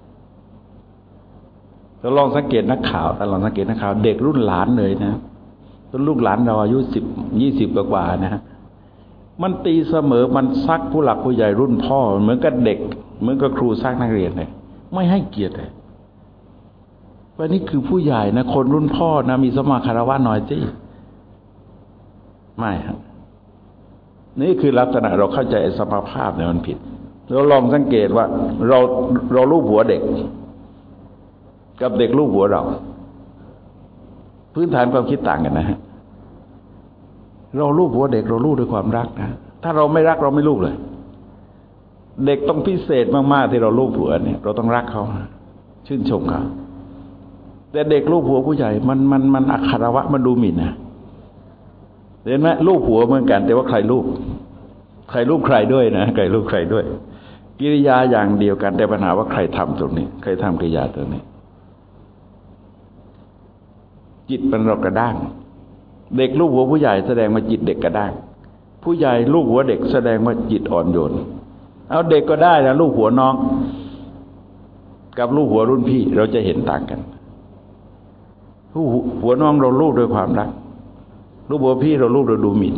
เราลองสังเกตนักข่าวเด็กรุ่นหลานเลยนะต้นลูกหลานเราอายุ10-20กว่านะมันตีเสมอมันซักผู้หลักผู้ใหญ่รุ่นพ่อเหมือนกับเด็กเหมือนกับครูซักนักเรียนเลยไม่ให้เกียรติเลยว่านี่คือผู้ใหญ่นะคนรุ่นพ่อนะมีสมาคารวะหน่อยสิไม่ครับนี่คือลักษณะเราเข้าใจสภาพเนี่ยมันผิดเราลองสังเกตว่าเราลูบหัวเด็กกับเด็กลูบหัวเราพื้นฐานความคิดต่างกันนะฮะเราลูบหัวเด็กเราลูบด้วยความรักนะถ้าเราไม่รักเราไม่ลูบเลยเด็กต้องพิเศษมากๆที่เราลูบหัวเนี่ยเราต้องรักเขาชื่นชมเขาแต่เด็กลูบหัวผู้ใหญ่มันอัคารวะมันดูหมิ่นนะเห็นไหมลูบหัวเหมือนกันแต่ว่าใครลูบใครด้วยนะใครลูบใครด้วยกิริยาอย่างเดียวกันแต่ปัญหาว่าใครทำตรงนี้ใครทำกิริยาตรงนี้จิตมันเรากระด้างเด็กลูบหัวผู้ใหญ่แสดงว่าจิตเด็กกระด้างผู้ใหญ่ลูบหัวเด็กแสดงว่าจิตอ่อนโยนเอาเด็กก็ได้นะลูบหัวน้องกับลูบหัวรุ่นพี่เราจะเห็นต่างกันหัวน้องเราลูบด้วยความรักลูบหัวพี่เราลูบเราดูหมิ่น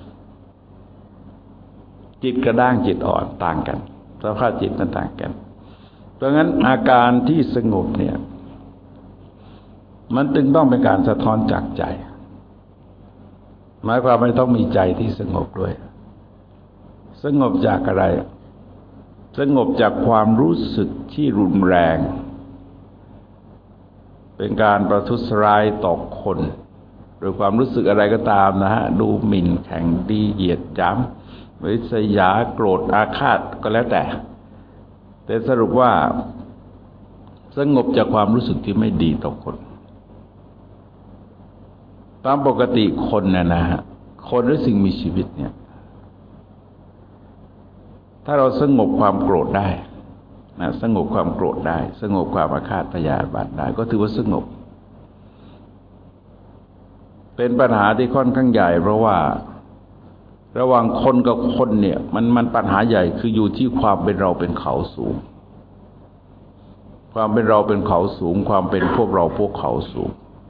จิตกระด้างจิตอ่อนต่างกันสภาพจิตมันต่างกันดังนั้นอาการที่สงบเนี่ยมันจึงต้องเป็นการสะท้อนจากใจหมายความไม่ต้องมีใจที่สงบด้วยสงบจากอะไรสงบจากความรู้สึกที่รุนแรงเป็นการประทุษร้ายต่อคนหรือความรู้สึกอะไรก็ตามนะฮะดูหมิ่นแข่งดีเหยียดหยามริษยาโกรธอาฆาตก็แล้วแต่สรุปว่าสงบจากความรู้สึกที่ไม่ดีต่อคนตามปกติคนนะฮะคนหรือสิ่งมีชีวิตเนี่ยถ้าเราสงบความโกรธได้นะสงบความโกรธได้สงบความอาฆาตพยาบาทได้ก็ถือว่าสงบเป็นปัญหาที่ค่อนข้างใหญ่เพราะว่าระหว่างคนกับคนเนี่ยมันปัญหาใหญ่คืออยู่ที่ความเป็นเราเป็นเขาสูงความเป็นเราเป็นเขาสูงความเป็นพวกเราพวกเขาสูง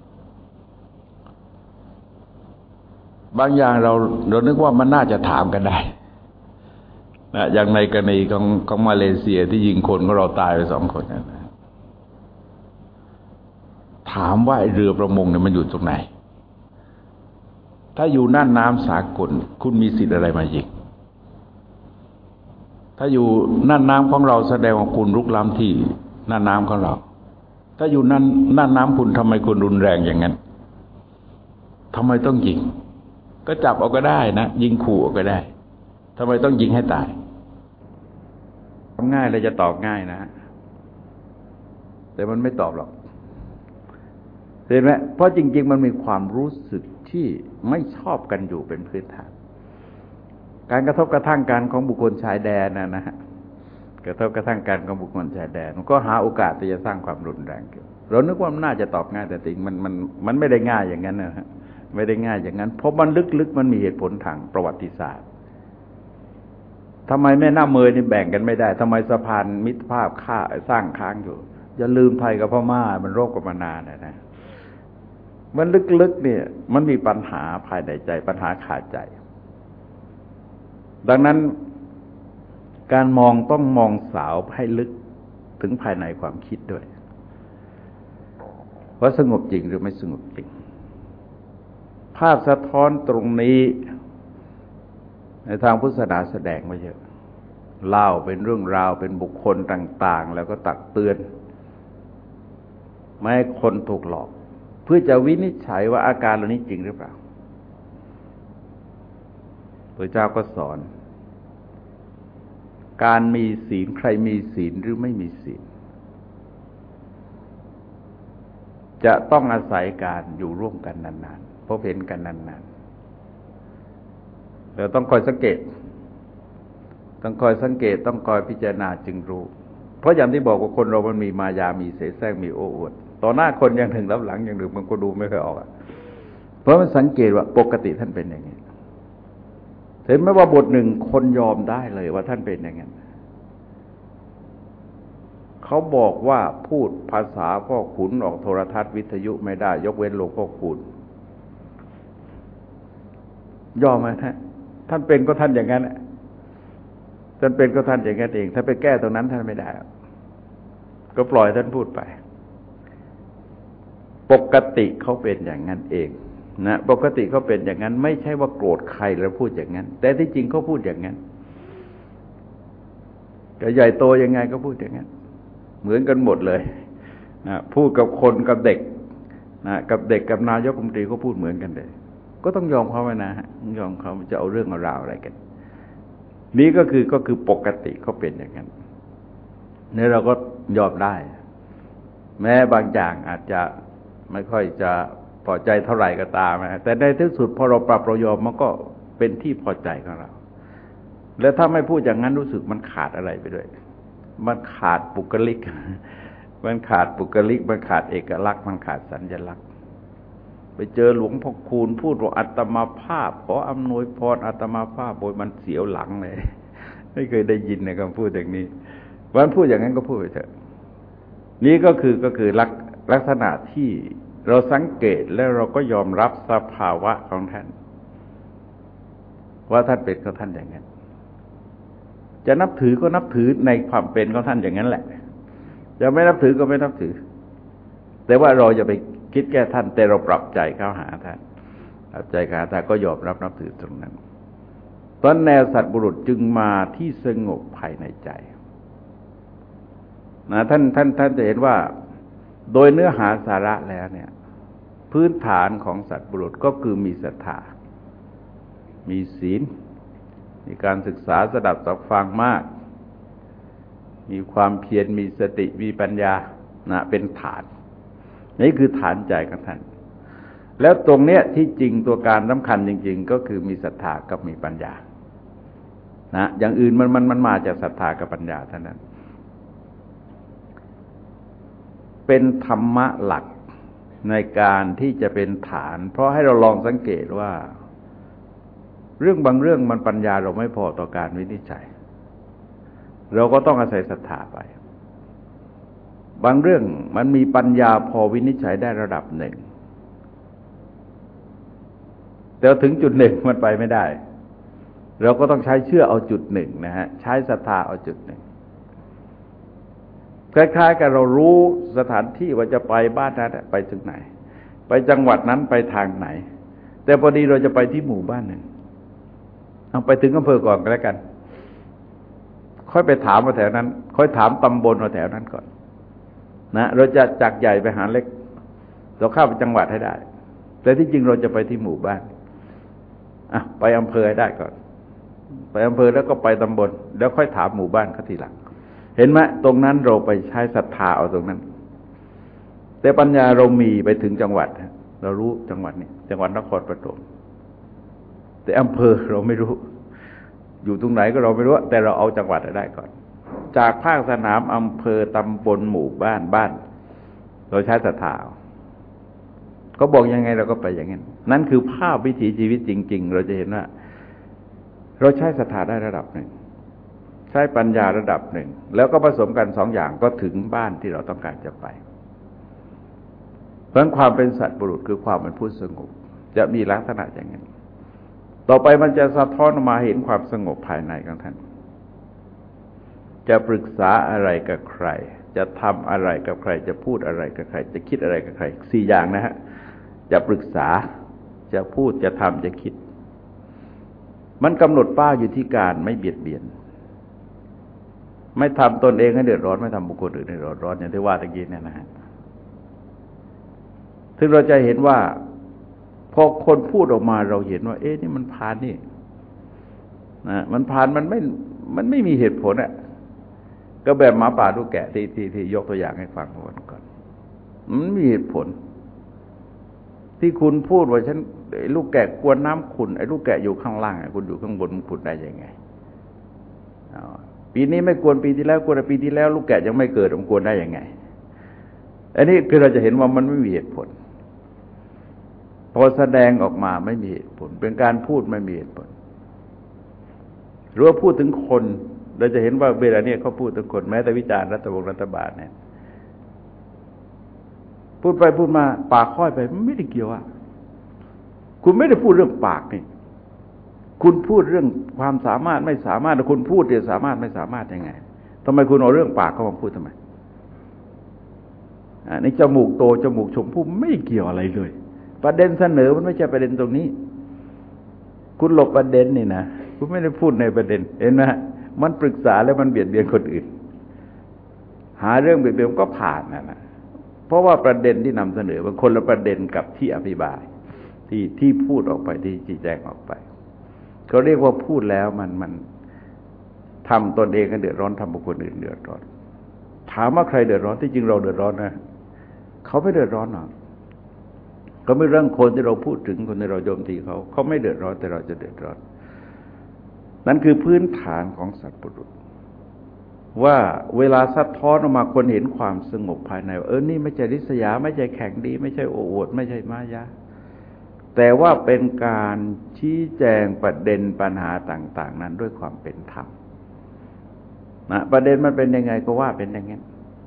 บางอย่างเรานึกว่ามันน่าจะถามกันได้นะอย่างในกรณีของมาเลเซียที่ยิงคนของเราตายไป2 คนนะถามว่าเรือประมงเนี่ยมันอยู่ตรงไหนถ้าอยู่น่านน้ำสากลคุณมีสิทธิ์อะไรมายิงถ้าอยู่น่านน้ำของเราแสดงว่าคุณรุกล้ำที่น่านน้ำของเราถ้าอยู่น่านน้ำคุณทำไมคุณรุนแรงอย่างนั้นทำไมต้องยิงก็จับเอาก็ได้นะยิงขู่เอาก็ได้ทำไมต้องยิงให้ตายทำง่ายเลยจะตอบง่ายนะแต่มันไม่ตอบหรอกเห็นไหมเพราะจริงๆมันมีความรู้สึกที่ไม่ชอบกันอยู่เป็นพื้นฐานการกระทบกระทั่งกันของบุคคลชายแดนนะฮะกระทบกระทั่งกันของบุคคลชายแดนมันก็หาโอกาสที่จะสร้างความรุนแรงขึ้นเรานึกว่ามันน่าจะตอบง่ายแต่จริงมันไม่ได้ง่ายอย่างนั้นนะฮะไม่ได้ง่ายอย่างนั้นเพราะมันลึกๆมันมีเหตุผลทางประวัติศาสตร์ทำไมแม่น้ำเมยนี่แบ่งกันไม่ได้ทำไมสะพานมิตรภาพสร้างค้างอยู่อย่าลืมไทยกับพม่ามันรบกันมานานนะมันลึกๆเนี่ยมันมีปัญหาภายในใจปัญหาขาดใจดังนั้นการมองต้องมองสาวให้ลึกถึงภายในความคิดด้วยว่าสงบจริงหรือไม่สงบจริงภาพสะท้อนตรงนี้ในทางพุทธศาสนาแสดงไว้เยอะเล่าเป็นเรื่องราวเป็นบุคคลต่างๆแล้วก็ตักเตือนไม่ให้คนถูกหลอกเพื่อจะวินิจฉัยว่าอาการเหล่านี้จริงหรือเปล่าพระเจ้าก็สอนการมีศีลใครมีศีลหรือไม่มีศีลจะต้องอาศัยการอยู่ร่วมกันนานๆพบเห็นกันนานๆเราต้องคอยสังเกตต้องคอยพิจารณาจึงรู้เพราะอย่างที่บอกว่าคนเรามันมีมายามีเสแสร้งมีโอ้อวดต่อหน้าคนอย่างหนึ่งรับหลังอย่างหนึ่งมันก็ดูไม่ค่อยออกเพราะมันสังเกตว่าปกติท่านเป็นอย่างนี้เห็นไหมว่าบทหนึ่งคนยอมได้เลยว่าท่านเป็นอย่างนั้นเขาบอกว่าพูดภาษาพ่อขุนออกโทรทัศน์วิทยุไม่ได้ยกเว้นหลวงพ่อคูณยอมไหมท่านเป็นก็ท่านอย่างนั้นท่านเป็นก็ท่านอย่างนั้นเองถ้าไปแก้ตรงนั้นท่านไม่ได้ก็ปล่อยท่านพูดไปปกติเขาเป็นอย่างนั้นเองนะปกติเขาเป็นอย่างนั้นไม่ใช่ว่าโกรธใครแล้วพูดอย่างนั้นแต่ที่จริงเขาพูดอย่างนั้นจะใหญ่โตยังไงก็พูดอย่างนั้นเหมือนกันหมดเลยนะพูดกับคนกับเด็กนะกับเด็กกับนายกรัฐมนตรีก็พูดเหมือนกันเลยก็ต้องยอมเขาไว้นะยอมเขาจะเอาเรื่องเอาราวอะไรกันนี้ก็คือปกติเขาเป็นอย่างนั้นนี่เราก็ยอมได้แม้บางอย่างอาจจะไม่ค่อยจะพอใจเท่าไหร่ก็ตามนะแต่ในที่สุดพอเราปรับเรายอมมันก็เป็นที่พอใจของเราแล้วถ้าไม่พูดอย่างนั้นรู้สึกมันขาดอะไรไปด้วยมันขาดบุคลิกมันขาดเอกลักษณ์มันขาดสัญลักษณ์ไปเจอหลวงพ่อคูณพูดว่าอาตมาภาพขออำนวยพรอาตมาภาพโอยมันเสียวหลังเลยไม่เคยได้ยินในคำพูดอย่างนี้วันพูดอย่างนั้นก็พูดไปเถอะนี่ก็คือลักษณะที่เราสังเกตแล้วเราก็ยอมรับสภาวะของท่านว่าท่านเป็นของท่านอย่างนั้นจะนับถือก็นับถือในความเป็นของท่านอย่างนั้นแหละจะไม่นับถือก็ไม่นับถือแต่ว่าเราจะไปคิดแก้ท่านแต่เราปรับใจเข้าหาท่านปรับใจเข้าหาท่านก็ยอมรับนับถือตรงนั้นเพราะแนวสัตบุรุษจึงมาที่สงบภายในใจนะท่านจะเห็นว่าโดยเนื้อหาสาระแล้วเนี่ยพื้นฐานของสัตบุรุษก็คือมีศรัทธามีศีลมีการศึกษาสดับสับฟังมากมีความเพียรมีสติมีปัญญานะเป็นฐานนี่คือฐานใจของท่านแล้วตรงเนี้ยที่จริงตัวการสำคัญจริงๆก็คือมีศรัทธากับมีปัญญานะอย่างอื่นมันมาจากศรัทธากับปัญญาเท่านั้นเป็นธรรมะหลักในการที่จะเป็นฐานเพราะให้เราลองสังเกตว่าเรื่องบางเรื่องมันปัญญาเราไม่พอต่อการวินิจฉัยเราก็ต้องอาศัยศรัทธาไปบางเรื่องมันมีปัญญาพอวินิจฉัยได้ระดับหนึ่งแต่ถึงจุดหนึ่งมันไปไม่ได้เราก็ต้องใช้เชื่อเอาจุดหนึ่งนะฮะใช้ศรัทธาเอาจุดหนึ่งคล้ายๆกับเรารู้สถานที่ว่าจะไปบ้านนั้นไปถึงไหนไปจังหวัดนั้นไปทางไหนแต่พอดีเราจะไปที่หมู่บ้านหนึ่งเอาไปถึงอำเภอก่อนก็แล้วกันค่อยไปถามว่าแถวนั้นค่อยถามตำบลว่าแถวนั้นก่อนนะเราจะจากใหญ่ไปหาเล็กเราเข้าไปจังหวัดให้ได้แต่ที่จริงเราจะไปที่หมู่บ้านไปอำเภอให้ได้ก่อนไปอำเภอแล้วก็ไปตำบลแล้วค่อยถามหมู่บ้านเขาทีหลังเห็นไหมตรงนั้นเราไปใช้ศรัทธาเอาตรงนั้นแต่ปัญญาเรามีไปถึงจังหวัดเรารู้จังหวัดนี้จังหวัดนครปฐมแต่อำเภอเราไม่รู้อยู่ตรงไหนก็เราไม่รู้แต่เราเอาจังหวัดได้ก่อนจากภาคสนามอำเภอตำบลหมู่บ้านเราใช้ศรัทธาเขาบอกยังไงเราก็ไปอย่างนั้นนั่นคือภาพวิถีชีวิตจริงๆเราจะเห็นว่าเราใช้ศรัทธาได้ระดับหนึ่งใช้ปัญญาระดับหนึ่งแล้วก็ผสมกันสองอย่างก็ถึงบ้านที่เราต้องการจะไปเพราะความเป็นสัตว์บุรุษคือความเป็นผู้สงบจะมีลักษณะอย่างนั้นต่อไปมันจะสะท้อนออกมาเห็นความสงบภายในของท่านจะปรึกษาอะไรกับใครจะทำอะไรกับใครจะพูดอะไรกับใครจะคิดอะไรกับใครสี่อย่างนะฮะจะปรึกษาจะพูดจะทำจะคิดมันกำหนดเป้าอยู่ที่การไม่เบียดเบียนไม่ทำตนเองให้เดือดร้อนไม่ทำบุคคลอื่นให้เดือดร้อนอย่างที่ว่าตะกี้เนี่ยนะฮะถึงเราจะเห็นว่าพอคนพูดออกมาเราเห็นว่านี่มันผ่านนี่นะมันผ่านมันไม่มีเหตุผลอ่ะก็แบบหมาป่าลูกแกะที่ยกตัวอย่างให้ฟังเมื่อวันก่อนมันมีเหตุผลที่คุณพูดว่าฉันลูกแกะกวนน้ำขุ่นไอ้ลูกแกะอยู่ข้างล่างคุณอยู่ข้างบนมันขุ่นได้ยังไงปีนี้ไม่กวนปีที่แล้วกวนปีที่แล้วลูกแกะยังไม่เกิดมันกวนได้ยังไงอันนี้คือเราจะเห็นว่ามันไม่มีเหตุผลพอแสดงออกมาไม่มีเหตุผลเป็นการพูดไม่มีเหตุผลหรือว่าพูดถึงคนเราจะเห็นว่าเวลานี้เขาพูดถึงคนแม้แต่วิจารณ์รัฐบาลเนี่ยพูดไปพูดมาปากค่อยไปมันไม่ได้เกี่ยวอ่ะคุณไม่ได้พูดเรื่องปากนี่คุณพูดเรื่องความสามารถไม่สามารถคุณพูดเนี่ยสามารถไม่สามารถยังไงทำไมคุณเอาเรื่องปากเข้ามาพูดทำไมในจมูกโตจมูกชมพู่ไม่เกี่ยวอะไรเลยประเด็นเสนอมันไม่ใช่ประเด็นตรงนี้คุณหลบประเด็นนี่นะคุณไม่ได้พูดในประเด็นเห็นไหมมันปรึกษาแล้วมันเบียดเบียนคนอื่นหาเรื่องเบียดเบียนก็ผ่านนะเพราะว่าประเด็นที่นำเสนอมันคนละประเด็นกับที่อธิบายที่พูดออกไปที่ชี้แจงออกไปเขาเรียกว่าพูดแล้วมันทำตนเองก็เดือดร้อนทำบุคคลอื่นเดือดร้อนถามว่าใครเดือดร้อนที่จริงเราเดือดร้อนนะเขาไม่เดือดร้อนหรอกก็ไม่เรื่องคนที่เราพูดถึงคนที่เราโจมตีเขาไม่เดือดร้อนแต่เราจะเดือดร้อนนั่นคือพื้นฐานของสัตว์บุรุษว่าเวลาสะท้อนออกมาคนเห็นความสงบภายในนี่ไม่ใช่ริษยาไม่ใช่แข่งดีไม่ใช่โอ้อวดไม่ใช่มายาแต่ว่าเป็นการชี้แจงประเด็นปัญหาต่างๆนั้นด้วยความเป็นธรรมนะประเด็นมันเป็นยังไงก็ว่าเป็นอย่างนั้น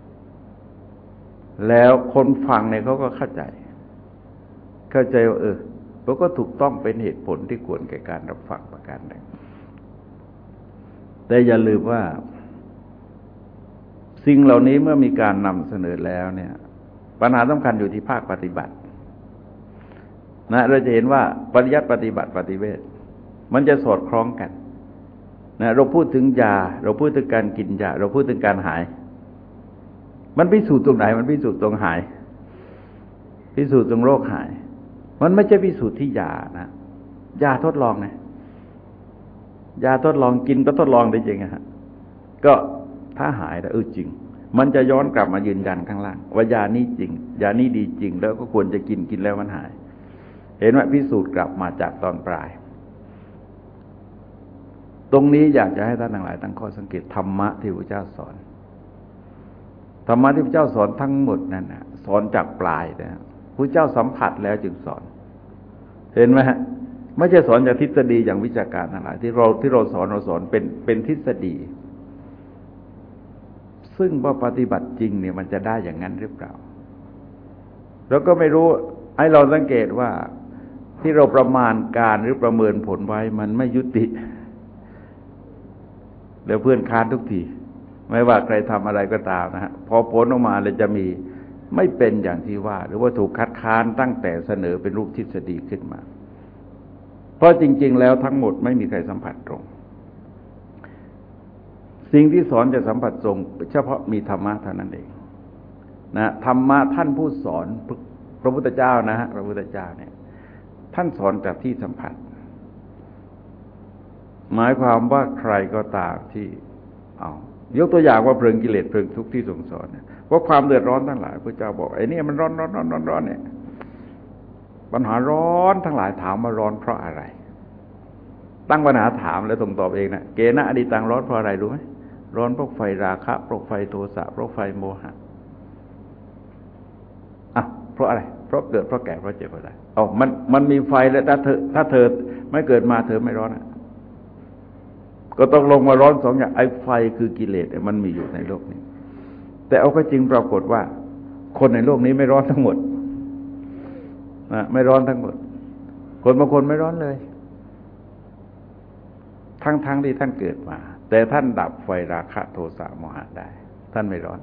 แล้วคนฟังเนี่ยเขาก็เข้าใจว่ามันก็ถูกต้องเป็นเหตุผลที่ควรแก่การรับฟังประการใดแต่อย่าลืมว่าสิ่งเหล่านี้เมื่อมีการนำเสนอแล้วเนี่ยปัญหาสำคัญอยู่ที่ภาคปฏิบัตินะเราจะเห็นว่าปริยัติปฏิบัติปฏิเวทมันจะสอดคล้องกันนะเราพูดถึงยาเราพูดถึงการกินยาเราพูดถึงการหายมันพิสูจน์ตรงไหนมันพิสูจน์ตรงหายพิสูจน์ตรงโรคหายมันไม่ใช่พิสูจน์ที่ยานะยาทดลองไงยาทดลองกินก็ทดลองได้จริงฮะก็ถ้าหายแล้วจริงมันจะย้อนกลับมายืนยันข้างล่างว่ายานี้จริงยานี้ดีจริงแล้วก็ควรจะกินแล้วมันหายเห็นว่าพิสูจน์กลับมาจากตอนปลายตรงนี้อยากจะให้ท่านทั้งหลายตั้งข้อสังเกตธรรมะที่พระเจ้าสอนธรรมะที่พระเจ้าสอนทั้งหมดนั่นนะสอนจากปลายนะพระเจ้าสัมผัสแล้วจึงสอนเห็นไหมฮะไม่ใช่สอนจากทฤษฎีอย่างวิชาการทั้งหลายที่เราสอนเป็นทฤษฎีซึ่งว่าปฏิบัติจริงเนี่ยมันจะได้อย่างนั้นหรือเปล่าเราก็ไม่รู้ให้เราสังเกตว่าที่เราประมาณการหรือประเมินผลไว้มันไม่ยุติเดี๋ยวเพื่อนค้านทุกทีไม่ว่าใครทำอะไรก็ตามนะฮะพอผลออกมาเลยจะมีไม่เป็นอย่างที่ว่าหรือว่าถูกคัดค้านตั้งแต่เสนอเป็นรูปทฤษฎีขึ้นมาเพราะจริงๆแล้วทั้งหมดไม่มีใครสัมผัสตรงสิ่งที่สอนจะสัมผัสตรงเฉพาะมีธรรมะเท่านั้นเองนะธรรมะท่านผู้สอนพระพุทธเจ้านะฮะพระพุทธเจ้าเนี่ยท่านสอนจากที่สัมผัสหมายความว่าใครก็ตามที่ยกตัวอย่างว่าเพลิงกิเลสเพลิงทุกข์ที่ทรงสอนว่าความเดือดร้อนทั้งหลายพระเจ้าบอกไอ้นี่มันร้อนเนี่ยปัญหาร้อนทั้งหลายถามว่าร้อนเพราะอะไรตั้งปัญหาถามแล้วส่งตอบเองนะเกณะอดีตังร้อนเพราะอะไรรู้ไหมร้อนเพราะไฟราคะเพราะไฟโทสะเพราะไฟโมหะเพราะอะไรเพราะเกิดเพราะแก่เพราะเจ็บเพราะอะไรมันมีไฟแล้วถ้าเธอไม่เกิดมาเธอไม่ร้อนก็ต้องลงมาร้อนสองอย่างไอ้ไฟคือกิเลสมันมีอยู่ในโลกนี้แต่เอาก็จริงปรากฏว่าคนในโลกนี้ไม่ร้อนทั้งหมดไม่ร้อนทั้งหมดคนบางคนไม่ร้อนเลยทั้งที่ท่านเกิดมาแต่ท่านดับไฟราคะโทสะโมหะได้ท่านไม่ร้อน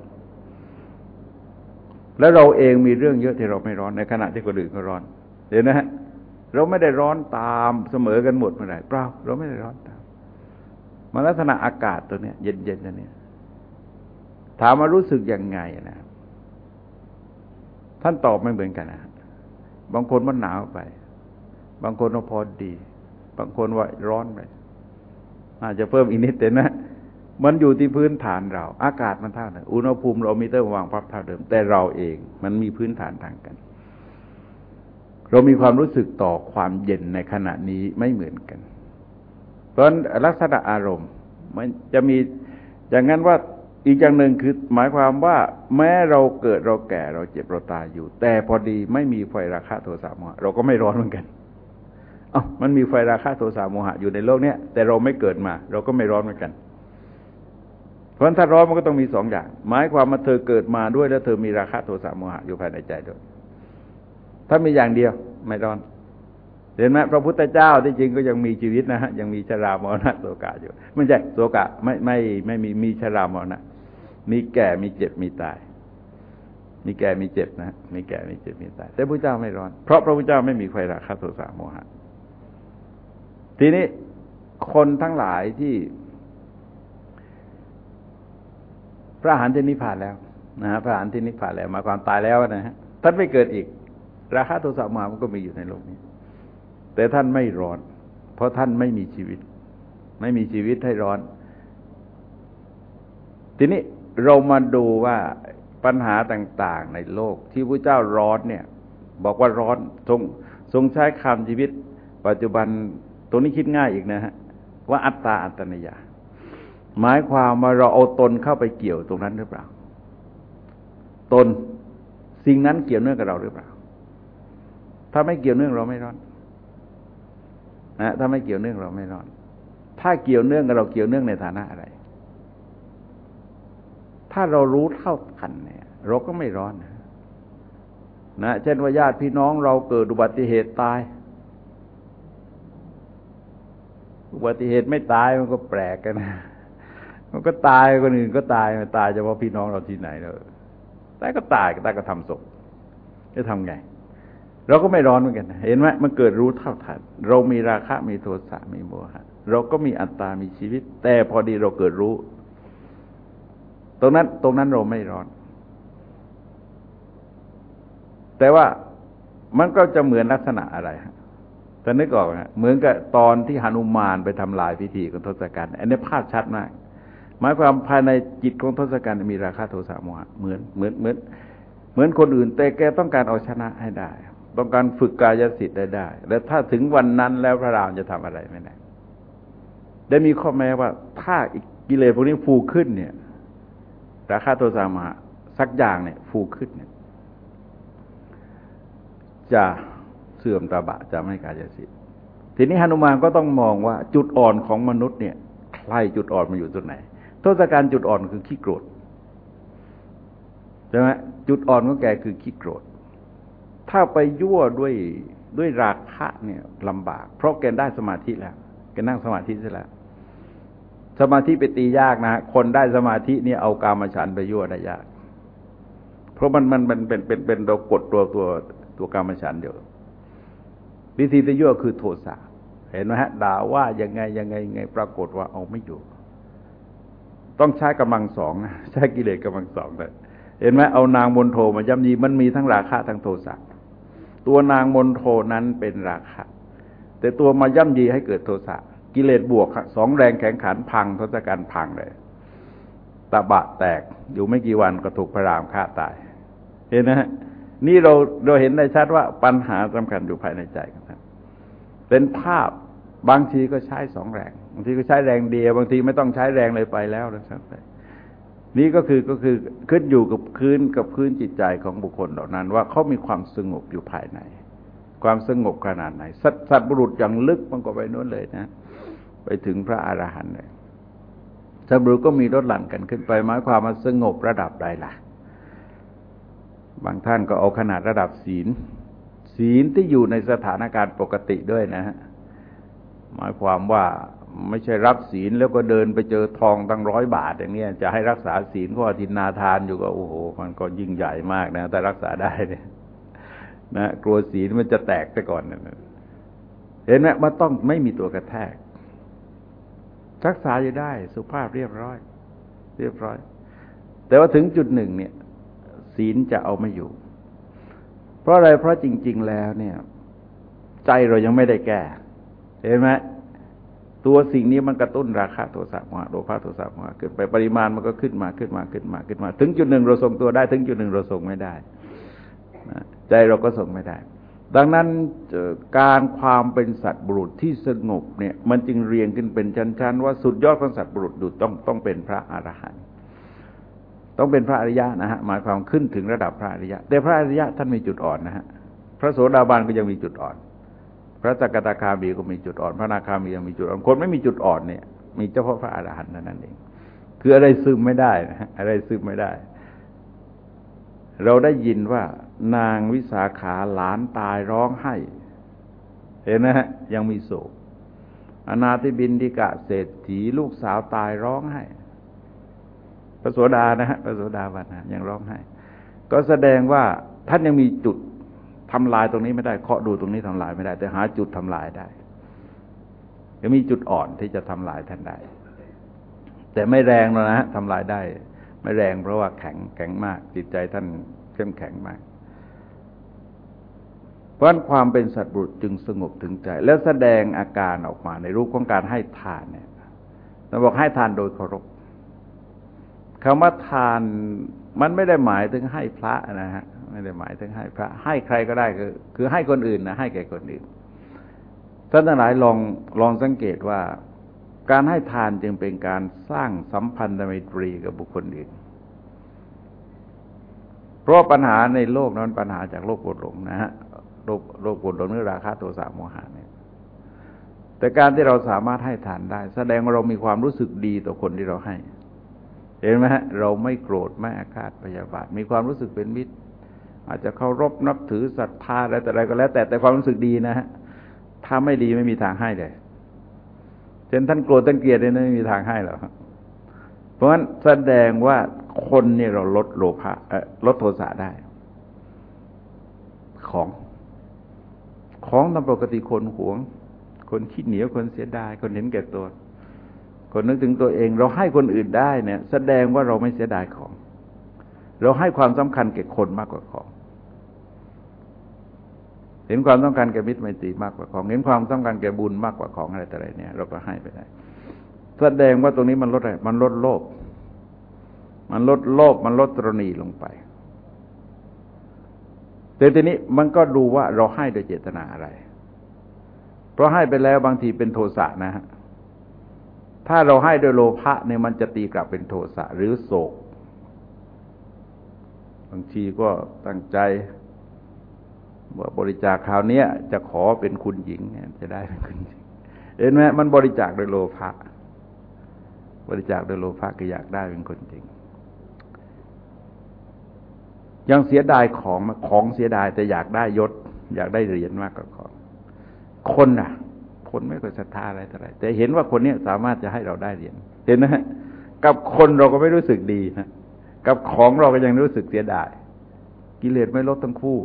แล้วเราเองมีเรื่องเยอะที่เราไม่ร้อนในขณะที่คนอื่นเขาร้อนเห็นนะฮะเราไม่ได้ร้อนตามเสมอกันหมดเมื่อไหร่เปล่าเราไม่ได้ร้อนตามมันลักษณะอากาศตัวเนี้ยเย็นๆตัวเนี้ยถามมารู้สึกยังไงนะท่านตอบไม่เหมือนกันนะบางคนมันหนาวไปบางคนว่าพอดีบางคนว่าร้อนไปอาจจะเพิ่มอีกนิดแต่นะมันอยู่ที่พื้นฐานเราอากาศมันเท่านั้นอุณหภูมิเรามีเตอร์วางพับเท่าเดิมแต่เราเองมันมีพื้นฐานทางกันเรามีความรู้สึกต่อความเย็นในขณะนี้ไม่เหมือนกันเพราะลักษณะอารมณ์มันจะมีอย่างนั้นว่าอีกอย่างหนึ่งคือหมายความว่าแม้เราเกิดเราแก่เราเจ็บเราตายอยู่แต่พอดีไม่มีไฟราคะโทสะโมหะเราก็ไม่ร้อนเหมือนกันมันมีไฟราคะโทสะโมหะอยู่ในโลกนี้แต่เราไม่เกิดมาเราก็ไม่ร้อนเหมือนกันเพราะถ้าร้อนมันก็ต้องมีสองอย่างหมายความว่าเธอเกิดมาด้วยแล้วเธอมีราคะโทสะโมหะอยู่ภายในใจด้วยถ้ามีอย่างเดียวไม่ร้อนเห็นไหมพระพุทธเจ้าที่จริงก็ยังมีชีวิตนะฮะยังมีชรามรณะโศกะอยู่ไม่ใช่โศกะไม่มีชรามรณะมีแก่มีเจ็บมีตายมีแก่มีเจ็บนะมีแก่มีเจ็บมีตายแต่พระเจ้าไม่ร้อนเพราะพระพุทธเจ้าไม่มีไฟราคะโทสะโมหะทีนี้คนทั้งหลายที่พระอรหันต์ที่นิพพานแล้วนะฮะพระอรหันต์ที่นิพพานแล้วมาความตายแล้วนะฮะท่านไม่เกิดอีกราคะโทสะโมหะมันก็มีอยู่ในโลกนี้แต่ท่านไม่ร้อนเพราะท่านไม่มีชีวิตไม่มีชีวิตให้ร้อนทีนี้เรามาดูว่าปัญหาต่างๆในโลกที่พระเจ้าร้อนเนี่ยบอกว่าร้อนทรงใช้คำชีวิตปัจจุบันตรงนี้คิดง่ายอีกนะฮะว่าอัตตาอัตตนิยาหมายความว่าเราเอาตนเข้าไปเกี่ยวตรงนั้นหรือเปล่าตนสิ่งนั้นเกี่ยวเนื่องกับเราหรือเปล่าถ้าไม่เกี่ยวเนื่องเราไม่ร้อนนะถ้าไม่เกี่ยวเนื่องเราไม่ร้อนถ้าเกี่ยวเนื่องกับเราเกี่ยวเนื่องในฐานะอะไรถ้าเรารู้เท่าทันเนี่ยเราก็ไม่ร้อนนะเช่นว่าญาติพี่น้องเราเกิดอุบัติเหตุตายอุบัติเหตุไม่ตายมันก็แปลกกันนะมันก็ตายคนอื่นก็ตายตายเฉพาะพี่น้องเราที่ไหนแล้วตายก็ตายก็ทำศพจะทำไงเราก็ไม่ร้อนเหมือนกันเห็นไหมมันเกิดรู้เท่าทันเรามีราคะมีโทสะมีโมหะเราก็มีอัตตามีชีวิตแต่พอดีเราเกิดรู้ตรงนั้นเราไม่ร้อนแต่ว่ามันก็จะเหมือนลักษณะอะไรฮะแต่นึกออกนะเหมือนกับตอนที่หนุมานไปทำลายพิธีของทศกัณฐ์อันนี้ภาพชัดมากหมายความภายในจิตของทศกัณฐ์มีราคะโทสะโมหะเหมือนคนอื่นแต่แกต้องการเอาชนะให้ได้ต้องการฝึกกายสิทธิ์ได้และถ้าถึงวันนั้นแล้วพระรามจะทำอะไรไม่ได้มีข้อแม้ว่าถ้ากิเลสพวกนี้ฟูขึ้นเนี่ยราคะโทสะโมหะสักอย่างเนี่ยฟูขึ้นเนี่ยจะเสื่อมตบะจะไม่กายสิทธิ์ทีนี้หนุมานก็ต้องมองว่าจุดอ่อนของมนุษย์เนี่ยใครจุดอ่อนมันอยู่ตรงไหนทศกัณฐ์จุดอ่อนคือขี้โกรธใช่ไหมจุดอ่อนของแกคือขี้โกรธถ้าไปยั่วด้วยราคะเนี่ยลำบากเพราะแกได้สมาธิแล้วแกนั่งสมาธิเสร็จแล้วสมาธิไปตียากนะคนได้สมาธิเนี่ยเอากามฉันท์ไปยั่วได้ยากเพราะมันเป็นเรากดตัวกามฉันท์เดียววิธีที่ยั่วคือโทสะเห็นไหมฮะด่าว่ายังไงปรากฏว่าเอาไม่อยู่ต้องใช้กำลังสองนะใช้กิเลสกำลังสองเลยเห็นไหมเอานางมณโฑมาย่ำยีมันมีทั้งราคะทั้งโทสะตัวนางมณโฑนั้นเป็นราคะแต่ตัวมาย่ำยีให้เกิดโทสะกิเลสบวกสองแรงแข่งขันพังทศกัณฐ์พังเลยตบะแตกอยู่ไม่กี่วันก็ถูกพระรามฆ่าตายเห็นนะฮะนี่เราเห็นได้ชัดว่าปัญหาสำคัญอยู่ภายในใจของท่านเป็นภาพบางทีก็ใช้สองแรงบางทีก็ใช้แรงเดียวบางทีไม่ต้องใช้แรงเลยไปแล้วนะครับนี่ก็คือขึ้นอยู่กับพื้นจิตใจของบุคคลเหล่านั้นว่าเขามีความสงบอยู่ภายในความสงบขนาดไหนสัตบุรุษอย่างลึกมันก็ไปโน้นเลยนะไปถึงพระอรหันต์เลยสัตบุรุษก็มีลดหลั่นกันขึ้นไปหมายความว่าสงบระดับใดล่ะบางท่านก็เอาขนาดระดับศีลที่อยู่ในสถานการณ์ปกติด้วยนะฮะหมายความว่าไม่ใช่รับศีลแล้วก็เดินไปเจอทองตั้ง100 บาทอย่างนี้จะให้รักษาศีลก็อธินาทานอยู่ก็โอ้โหมันก็ยิ่งใหญ่มากนะแต่รักษาได้เนี่ยนะกลัวศีลมันจะแตกไปก่อนนะเห็นไหมมันต้องไม่มีตัวกระแทกรักษาอยู่ได้สุภาพเรียบร้อยแต่ว่าถึงจุดหนึ่งเนี่ยศีลจะเอาไม่อยู่เพราะอะไรเพราะจริงๆแล้วเนี่ยใจเรายังไม่ได้แก้เห็นไหมตัวสิ่งนี้มันกระตุ้นราคะโทสะโมหะโลภะโทสะโมหะเกิดไปปริมาณมันก็ขึ้นมาถึงจุดหนึ่งเราทรงตัวได้ถึงจุดหนึ่งเราทรงไม่ได้ใจเราก็ทรงไม่ได้ดังนั้นการความเป็นสัตว์บุรุษที่สงบเนี่ยมันจึงเรียงขึ้นเป็นชั้นๆว่าสุดยอดของสัตว์บุรุษดูต้องเป็นพระอรหันต์ต้องเป็นพระอริยะนะฮะหมายความขึ้นถึงระดับพระอริยะแต่พระอริยะท่านมีจุดอ่อนนะฮะพระโสดาบันก็ยังมีจุดอ่อนพระสกทาคามีก็มีจุดอ่อนพระอนาคามียังมีจุดอ่อนคนไม่มีจุดอ่อนเนี่ยมีเฉพาะพระอรหันต์นั่นเองคืออะไรซึมไม่ได้นะฮะอะไรซึมไม่ได้เราได้ยินว่านางวิสาขาหลานตายร้องไห้เห็นนะฮะยังมีโศกอนาถบิณฑิกะเศรษฐีลูกสาวตายร้องไห้พระโสดานะฮะพระโสดาบันนะยังร้องไห้ก็แสดงว่าท่านยังมีจุดทำลายตรงนี้ไม่ได้เคาะดูตรงนี้ทำลายไม่ได้แต่หาจุดทำลายได้ยังมีจุดอ่อนที่จะทำลายท่านได้แต่ไม่แรงแล้วนะฮะทำลายได้ไม่แรงเพราะว่าแข็งมากจิตใจท่านเข้มแข็งมากเพราะความเป็นสัตว์บุรุษจึงสงบถึงใจแล้วแสดงอาการออกมาในรูปของการให้ทานเนี่ยเราบอกให้ทานโดยเคารพคำว่าทานมันไม่ได้หมายถึงให้พระนะฮะไม่ได้หมายถึงให้พระให้ใครก็ได้คือให้คนอื่นนะให้แก่คนอื่นท่านทั้งหลายลองสังเกตว่าการให้ทานจึงเป็นการสร้างสัมพันธไมตรีกับบุคคลอื่นเพราะปัญหาในโลกนั้นปัญหาจากโลภโกรธหลงนะฮะโลภโกรธหลงหรือราคะโทสะโมหะเนี่ยแต่การที่เราสามารถให้ทานได้แสดงว่าเรามีความรู้สึกดีต่อคนที่เราให้เห็นไหมฮะเราไม่โกรธไม่อาฆาตพยาบาทมีความรู้สึกเป็นมิตรอาจจะเคารพนับถือศรัทธาอะไรแต่อะไรก็แล้วแต่ความรู้สึกดีนะฮะถ้าไม่ดีไม่มีทางให้เลยเช่นท่านโกรธท่านเกลียดเนี่ยไม่มีทางให้หรอกราะฉะนั้นแสดงว่าคนนี่เราลดโลภะลดโทสะได้ของตามปกติคนหวงคนขี้เหนียวคนเสียดายคนเห็นแก่ตัวคนนึกถึงตัวเองเราให้คนอื่นได้เนี่ยแสดงว่าเราไม่เสียดายของเราให้ความสำคัญแก่คนมากกว่าของเห็นความสำคัญแก่มิตรไมตรีมากกว่าของเห็นความสำคัญแก่บุญมากกว่าของอะไรต่ออะไรเนี่ยเราก็ให้ไปได้แสดงว่าตรงนี้มันลดอะไรมันลดโลภมันลดตรณีลงไปแต่ทีนี้มันก็ดูว่าเราให้โดยเจตนาอะไรเพราะให้ไปแล้วบางทีเป็นโทสะนะฮะถ้าเราให้โดยโลภะเนี่ยมันจะตีกลับเป็นโทสะหรือโศกบางทีก็ตั้งใจว่าบริจาคคราวนี้จะขอเป็นคุณหญิงจะได้เป็นคุณหญิงเห็นไหมมันบริจาคโดยโลภะบริจาคโดยโลภะก็อยากได้เป็นคนจริงยังเสียดายของเสียดายแต่อยากได้ยศอยากได้เหรียญมากกว่าของคนไม่ค่อยศรัทธาอะไรเท่าไหร่แต่เห็นว่าคนนี้สามารถจะให้เราได้เหรียญเห็นไหมกับคนเราก็ไม่รู้สึกดีนะกับของเราก็ยังรู้สึกเสียดายกิเลสไม่ลดทั้งคู่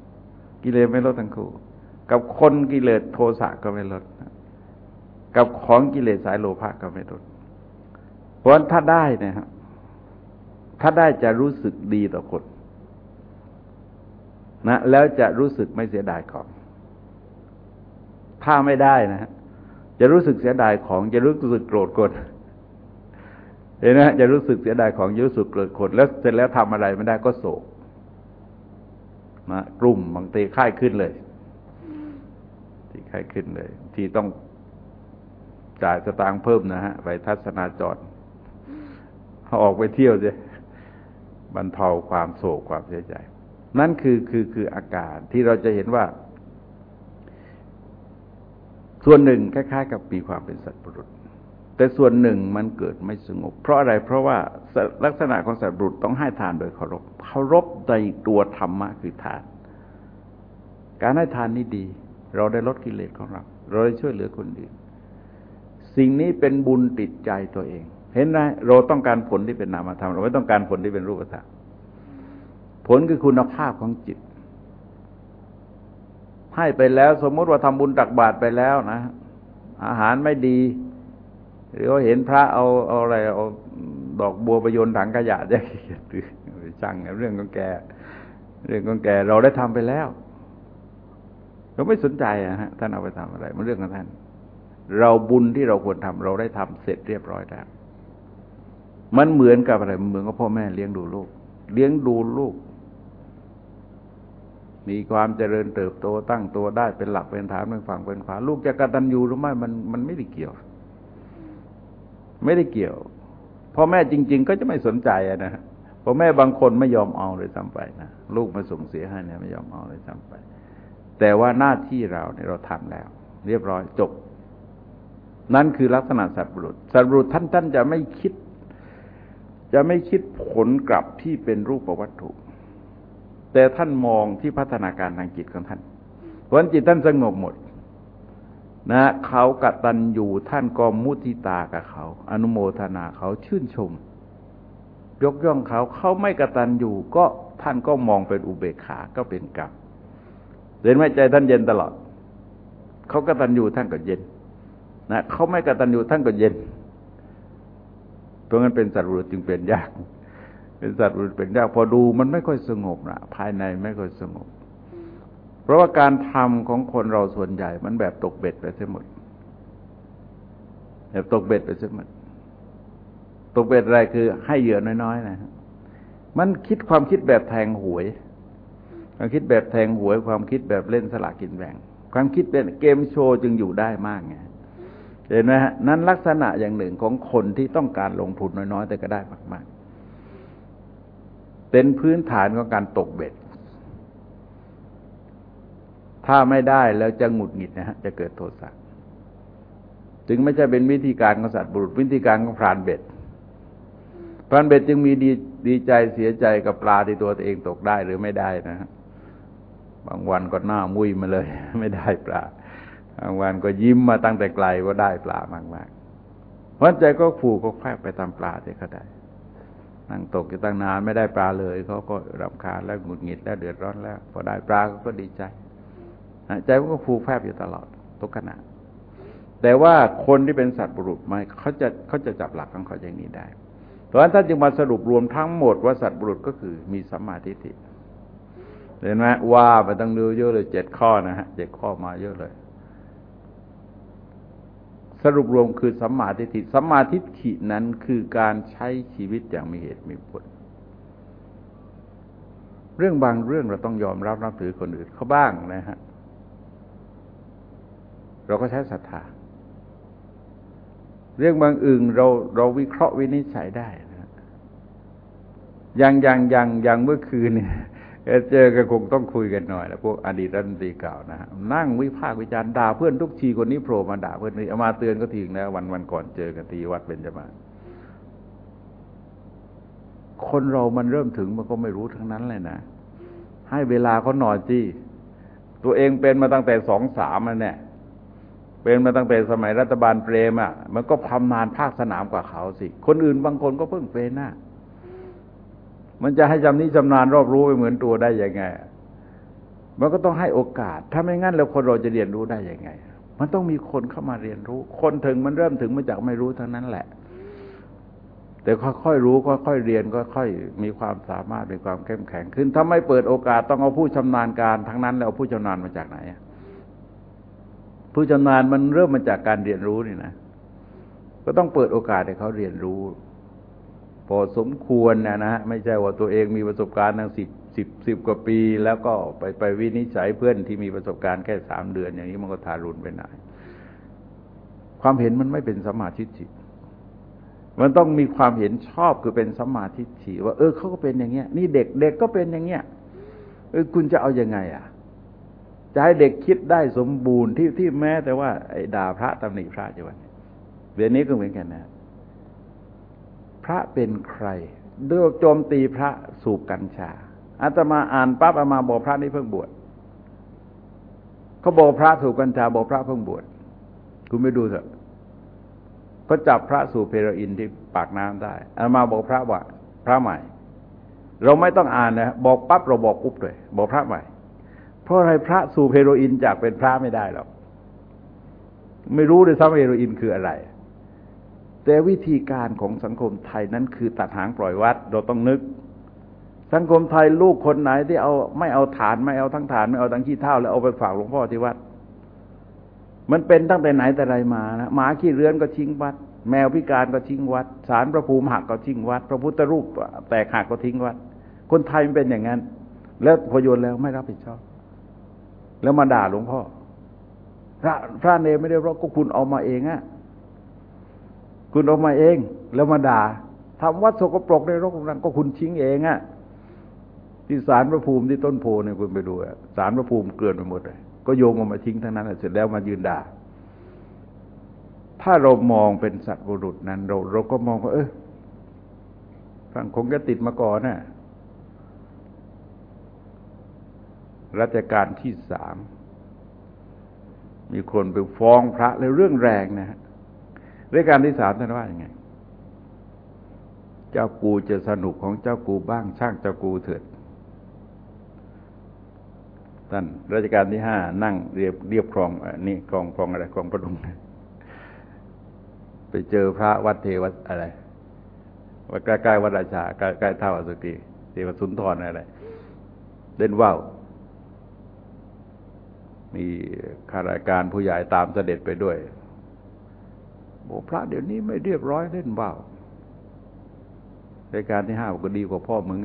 กับคนกิเลสโทสะก็ไม่ลดกับของกิเลสสายโลภะก็ไม่ลดเพราะฉะนั้นถ้าได้เนี่ยครับถ้าได้จะรู้สึกดีต่อคนนะแล้วจะรู้สึกไม่เสียดายของถ้าไม่ได้นะจะรู้สึกเสียดายของจะรู้สึกโกรธคนเห็นไหมจะรู้สึกเสียดายของรู้สึกโกรธคนแล้วเสร็จแล้วทำอะไรไม่ได้ก็โศกนะกลุ่มบางทีไข้ขึ้นเลยที่ต้องจ่ายสตางค์เพิ่มนะฮะไปทัศนาจรออกไปเที่ยวสิบรรเทาความโศกความเสียใจนั่นคืออาการที่เราจะเห็นว่าส่วนหนึ่งคล้ายๆกับมีความเป็นสัตว์บุรุษแต่ส่วนหนึ่งมันเกิดไม่สงบเพราะอะไรเพราะว่าลักษณะของสัตว์บุรุษต้องให้ทานโดยเคารพในตัวธรรมะคือทานการให้ทานนี่ดีเราได้ลดกิเลสของเราได้ช่วยเหลือคนอื่นสิ่งนี้เป็นบุญติดใจตัวเองเห็นไหมเราต้องการผลที่เป็นนามธรรมเราไม่ต้องการผลที่เป็นรูปธรรมผลคือคุณภาพของจิตให้ไปแล้วสมมติว่าทำบุญตักบาตรไปแล้วนะอาหารไม่ดีหรือว่าเห็นพระเอาอะไรเอาดอกบัวไปโยนถังขยะจะช่างเรื่องของแกเราได้ทำไปแล้วเราไม่สนใจฮะท่านเอาไปทำอะไรมันเรื่องของท่านเราบุญที่เราควรทำเราได้ทำเสร็จเรียบร้อยแล้วมันเหมือนกับอะไรเหมือนกับพ่อแม่เลี้ยงดูลูกมีความเจริญเติบโตตั้งตัวได้เป็นหลักเป็นฐานเป็นฝั่งเป็นขวาลูกจะกตัญญูหรือไม่มันไม่ได้เกี่ยวพ่อแม่จริงๆก็จะไม่สนใจนะพ่อแม่บางคนไม่ยอมเอาเลยซ้ำไปนะลูกมาส่งเสียให้เนี่ยไม่ยอมเอาเลยซ้ำไปแต่ว่าหน้าที่เราเนี่ยเราทำแล้วเรียบร้อยจบนั่นคือลักษณะสัตว์บุรุษท่านจะไม่คิดผลกลับที่เป็นรูปวัตถุแต่ท่านมองที่พัฒนาการทางจิตของท่านเพราะจิตท่านสงบหมดนะเขากตัญญูท่านก็มุทิตากับเขาอนุโมทนาเขาชื่นชมยกย่องเขาไม่กตัญญูก็ท่านก็มองเป็นอุเบกขาก็เป็นกรรมเห็นไหมใจท่านเย็นตลอดเขากตัญญูท่านก็เย็นนะเขาไม่กตัญญูท่านก็เย็นเพราะงั้นเป็นสัตว์บุรุษจึงเป็นยากพอดูมันไม่ค่อยสงบนะภายในไม่ค่อยสงบเพราะว่าการทำของคนเราส่วนใหญ่มันแบบตกเบ็ดไปเสียหมดตกเบ็ดอะไรคือให้เหยื่อน้อยๆนะมันความคิดแบบแทงหวยความคิดแบบแทงหวยความคิดแบบเล่นสลากกินแบ่งความคิดเป็นเกมโชว์จึงอยู่ได้มากไงเห็นไหมฮะนั้นลักษณะอย่างหนึ่งของคนที่ต้องการลงทุนน้อยๆแต่ก็ได้มากๆเป็นพื้นฐานของการตกเบ็ดถ้าไม่ได้แล้วจะหงุดหงิดนะฮะจะเกิดโทสะจึงไม่ใช่เป็นวิธีการของสัตว์บุรุษวิธีการของพรานเบ็ดจึงมีดีใจเสียใจกับปลาที่ตัวเองตกได้หรือไม่ได้นะฮะบางวันก็หน้ามุ้ยมาเลยไม่ได้ปลาบางวันก็ยิ้มมาตั้งแต่ไกลว่าได้ปลามากๆหัวใจก็ฟูก็แฟบไปตามปลาที่เขาได้นั่งตกอยู่ตั้งนานไม่ได้ปลาเลยเขาก็รำคาญแล้วหงุดหงิดแล้วเดือดร้อนแล้วพอได้ปลาก็ดีใจใจมันก็ฟูแฟบอยู่ตลอดทุกขณะแต่ว่าคนที่เป็นสัตว์บุรุษไม่เขาจะจับหลักของเขาอย่างนี้ได้เพราะฉะนั้นท่านจึงมาสรุปรวมทั้งหมดว่าสัตว์บุรุษก็คือมีสัมมาทิฏฐิเห็นไหมว่าไปตั้งเยอะเลย7 ข้อนะฮะ7 ข้อมาเยอะเลยสรุปรวมคือสัมมาทิฏฐิสัมมาทิฏฐินั้นคือการใช้ชีวิตอย่างมีเหตุมีผลเรื่องบางเรื่องเราต้องยอมรับนับถือคนอื่นเขาบ้างนะฮะเราก็ใช้ศรัทธาเรื่องบางอื่นเราวิเคราะห์วินิจฉัยได้นะอย่างเมื่อคืนเนี่ยเจอกันคงต้องคุยกันหน่อยแล้วพวกอดีตรัฐมนตรีเก่านะฮะนั่งวิพากษ์วิจารณ์ด่าเพื่อนทุกทีคนนี้โผล่มาด่าเพื่อนนี่เอามาเตือนก็ทีแล้ววันก่อนเจอกันที่วัดเบญจมาศคนเรามันเริ่มถึงมันก็ไม่รู้ทั้งนั้นเลยนะให้เวลาเขาหน่อยสิตัวเองเป็นมาตั้งแต่23มันเนี่ยเป็นมาตั้งแต่สมัยรัฐบาลเปรมอ่ะมันก็ทำนานภาคสนามกว่าเขาสิคนอื่นบางคนก็เพิ่งเป็นนะมันจะให้จำนี้จำนานรอบรู้ไปเหมือนตัวได้ยังไงมันก็ต้องให้โอกาสถ้าไม่งั้นแล้วคนเราจะเรียนรู้ได้ยังไงมันต้องมีคนเข้ามาเรียนรู้คนถึงมันเริ่มถึงมาจากไม่รู้ทั้งนั้นแหละแต่ค่อยๆรู้ค่อยๆเรียนค่อยๆมีความสามารถมีความเข้มแข็งขึ้นถ้าไม่เปิดโอกาสต้องเอาผู้ชำนาญการทั้งนั้นแล้วเอาผู้ชำนาญมาจากไหนผู้ชำนาญมันเริ่มมาจากการเรียนรู้นี่นะก็ต้องเปิดโอกาสให้เขาเรียนรู้พอสมควรนะไม่ใช่ว่าตัวเองมีประสบการณ์ตั้ง10 กว่าปีแล้วก็ไปวินิจฉัยเพื่อนที่มีประสบการณ์แค่3 เดือนอย่างนี้มันก็ทารุณไปหน่อยความเห็นมันไม่เป็นสัมมาทิฏฐิมันต้องมีความเห็นชอบคือเป็นสัมมาทิฏฐิว่าเขาก็เป็นอย่างเงี้ยนี่เด็กก็เป็นอย่างเงี้ยคุณจะเอายังไงจะให้เด็กคิดได้สมบูรณ์ที่แม้แต่ว่าไอ้ด่าพระตำหนิพระจะวันเดี๋ยวนี้ก็เหมือนกันนะพระเป็นใครด้วยโจมตีพระสูบกัญชาอาตมาอ่านปั๊บอามาบอกพระนี่เพิ่งบวชเขาบอกพระสูบกัญชาบอกพระเพิ่งบวชคุณไม่ดูเถอะก็จับพระสูบเฮโรอีนที่ปากน้ำได้อามาบอกพระว่าพระใหม่เราไม่ต้องอ่านนะบอกปั๊บเราบอกปุ๊บเลยบอกพระใหม่เพราะอะไรพระสูบเฮโรอีนจากเป็นพระไม่ได้หรอกไม่รู้เลยซ้ำเฮโรอีนคืออะไรแต่วิธีการของสังคมไทยนั้นคือตัดหางปล่อยวัดเราต้องนึกสังคมไทยลูกคนไหนที่ไม่เอาฐานไม่เอาทั้งฐานไม่เอาทั้งขี้เถ้าแล้วเอาไปฝากหลวงพ่อที่วัดมันเป็นตั้งแต่ไหนแต่ไรมานะหมาขี้เรือนก็ทิ้งวัดแมวพิการก็ทิ้งวัดศาลพระภูมิหักก็ทิ้งวัดพระพุทธรูปแตกหักก็ทิ้งวัดคนไทยมันเป็นอย่างนั้นแล้วพอโยนแล้วไม่รับผิดชอบแล้วมาด่าหลวงพ่อพระเนรไม่ได้ร้องก็คุณเอามาเองคุณเอามาเองแล้วมาด่าทำวัดสกปรกในรกรังก็คุณทิ้งเองที่ศาลพระภูมิที่ต้นโพเนี่ยคุณไปดูศาลพระภูมิเกลื่อนไปหมดเลยก็โยงออกมาทิ้งทั้งนั้นเสร็จแล้วมายืนด่าถ้าเรามองเป็นสัตว์บุรุษนั้นเราก็มองว่าฟังคงจะติดมาก่อนรัชกาลที่3มีคนไปฟ้องพระเลยเรื่องแรงนะฮะรัชกาลที่3ท่านว่าอย่างไงเจ้ากูจะสนุกของเจ้ากูบ้างช่างเจ้ากูเถิดท่านรัชกาลที่5นั่งเรียบคลองนี่คลองอะไรคลองประดุงไปเจอพระวัดเทวอะไรวัดใกล้ๆวัดราชาใกล้ๆท่าอสุกีเทวสุนทรอะไรเล่นว่าวมีข้าราชการผู้ใหญ่ตามเสด็จไปด้วยบอกพระเดี๋ยวนี้ไม่เรียบร้อยเล่นว่าวรายการที่5ก็ดีกว่าพ่อมึง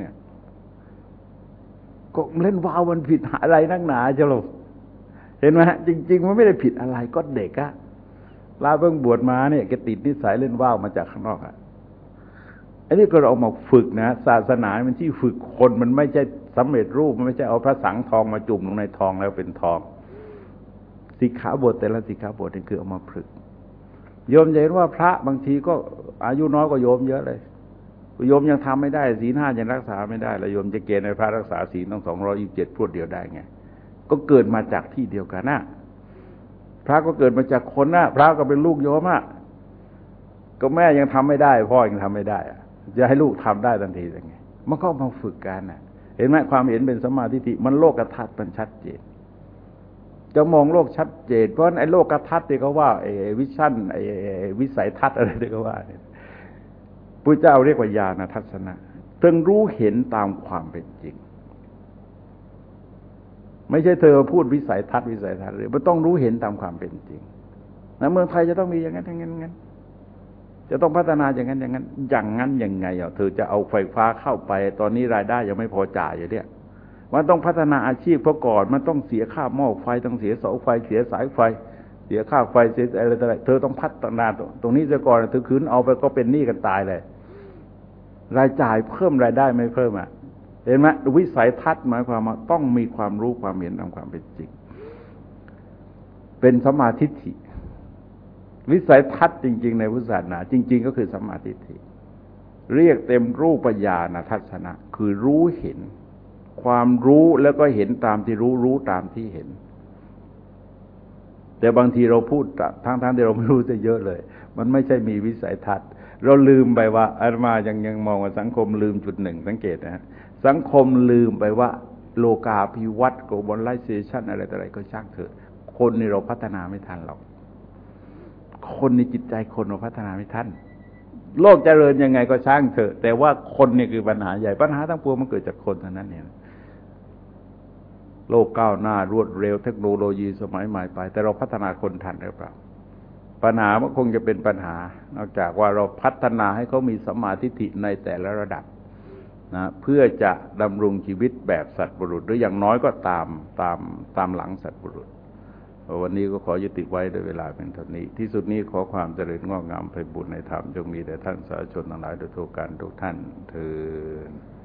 ก็เล่นว่าวมันผิดอะไรนักหนาจะหรอเห็นไหมจริงๆมันไม่ได้ผิดอะไรก็เด็กลาเพิ่งบวชมาเนี่ยแกติดนิสัยเล่นว่าวมาจากข้างนอกอันนี้ก็เราเอามาฝึกนะศาสนามันที่ฝึกคนมันไม่ใช่สำเร็จรูปมันไม่ใช่เอาพระสังทองมาจุ่มลงในทองแล้วเป็นทองสิกขาบทแต่ละสิกขาบทนี่คือเอามาฝึกโยมจะเห็นว่าพระบางทีก็อายุน้อยกว่าโยมเยอะเลยโยมยังทำไม่ได้ศีล 5ยังรักษาไม่ได้แล้วโยมจะเกณฑ์ในพระรักษาศีลต้อง227พรวดเดียวได้ไงก็เกิดมาจากที่เดียวกันพระก็เกิดมาจากคนพระก็เป็นลูกโยมก็แม่ยังทำไม่ได้พ่อยังทำไม่ได้จะให้ลูกทำได้ทันทียังไงมันก็มาฝึกกันนะเห็นไหมความเห็นเป็นสัมมาทิฏฐิมันโลกทัศน์มันชัดเจนจะมองโลกชัดเจนเพราะไอ้โลกทัศน์ที่เขาว่าไอ้วิชั่นไอ้วิสัยทัศน์อะไรที่เขาว่าเนี่ยพระเจ้าเรียกว่าญาณทัศนะถึงรู้เห็นตามความเป็นจริงไม่ใช่เธอพูดวิสัยทัศน์เลยมันต้องรู้เห็นตามความเป็นจริงนะเมืองไทยจะต้องมีอย่างนั้นอย่างนั้นจะต้องพัฒนาอย่างนั้นอย่างนั้นยังไงเธอจะเอาไฟฟ้าเข้าไปตอนนี้รายได้ยังไม่พอจ่ายอยู่เนี่ยมันต้องพัฒนาอาชีพเพราะก่อนมันต้องเสียค่าหม้อไฟต้องเสียเสาไฟเสียสายไฟเสียค่าไฟเสียอะไรต่ออะไรเธอต้องพัฒนาตรงนี้ซะก่อนเธอคืนเอาไปก็เป็นหนี้กันตายเลยรายจ่ายเพิ่มรายได้ไม่เพิ่มเห็นไหมวิสัยทัศน์หมายความว่าต้องมีความรู้ความเห็นตามความเป็นจริงเป็นสัมมาทิฏฐิวิสัยทัศน์จริงๆในพุทธศาสนาจริงๆก็คือสัมมาทิฏฐิเรียกเต็มรูปญาณทัศนะคือรู้เห็นความรู้แล้วก็เห็นตามที่รู้ตามที่เห็นแต่บางทีเราพูดทั้งที่เราไม่รู้จะเยอะเลยมันไม่ใช่มีวิสัยทัศน์เราลืมไปว่าอาตมายังมองว่าสังคมลืมจุดหนึ่งสังเกตนะฮะสังคมลืมไปว่าโลกาภิวัตน์ globalization อะไรต่ออะไรก็ช่างเถอะคนนี่เราพัฒนาไม่ทันหรอกคนในจิตใจคนเราพัฒนาไม่ทันโลกเจริญยังไงก็ช่างเถอะแต่ว่าคนนี่คือปัญหาใหญ่ปัญหาทั้งปวงมันเกิดจากคนเท่านั้นเนี่ยโลกก้าวหน้ารวดเร็วเทคโนโลยีสมัยใหม่ไปแต่เราพัฒนาคนทันหรือเปล่าปัญหามันคงจะเป็นปัญหานอกจากว่าเราพัฒนาให้เขามีสัมมาทิฏฐิในแต่ละระดับนะเพื่อจะดำรงชีวิตแบบสัตว์บุรุษหรืออย่างน้อยก็ตามหลังสัตว์บุรุษวันนี้ก็ขอยุติไว้ด้วยเวลาเป็นเท่านี้ที่สุดนี้ขอความเจริญงอกงามไพบูลย์ในธรรมจงมีแด่ท่านสาธุชนทั้งหลายโดยทั่วกันทุกท่านเทอญ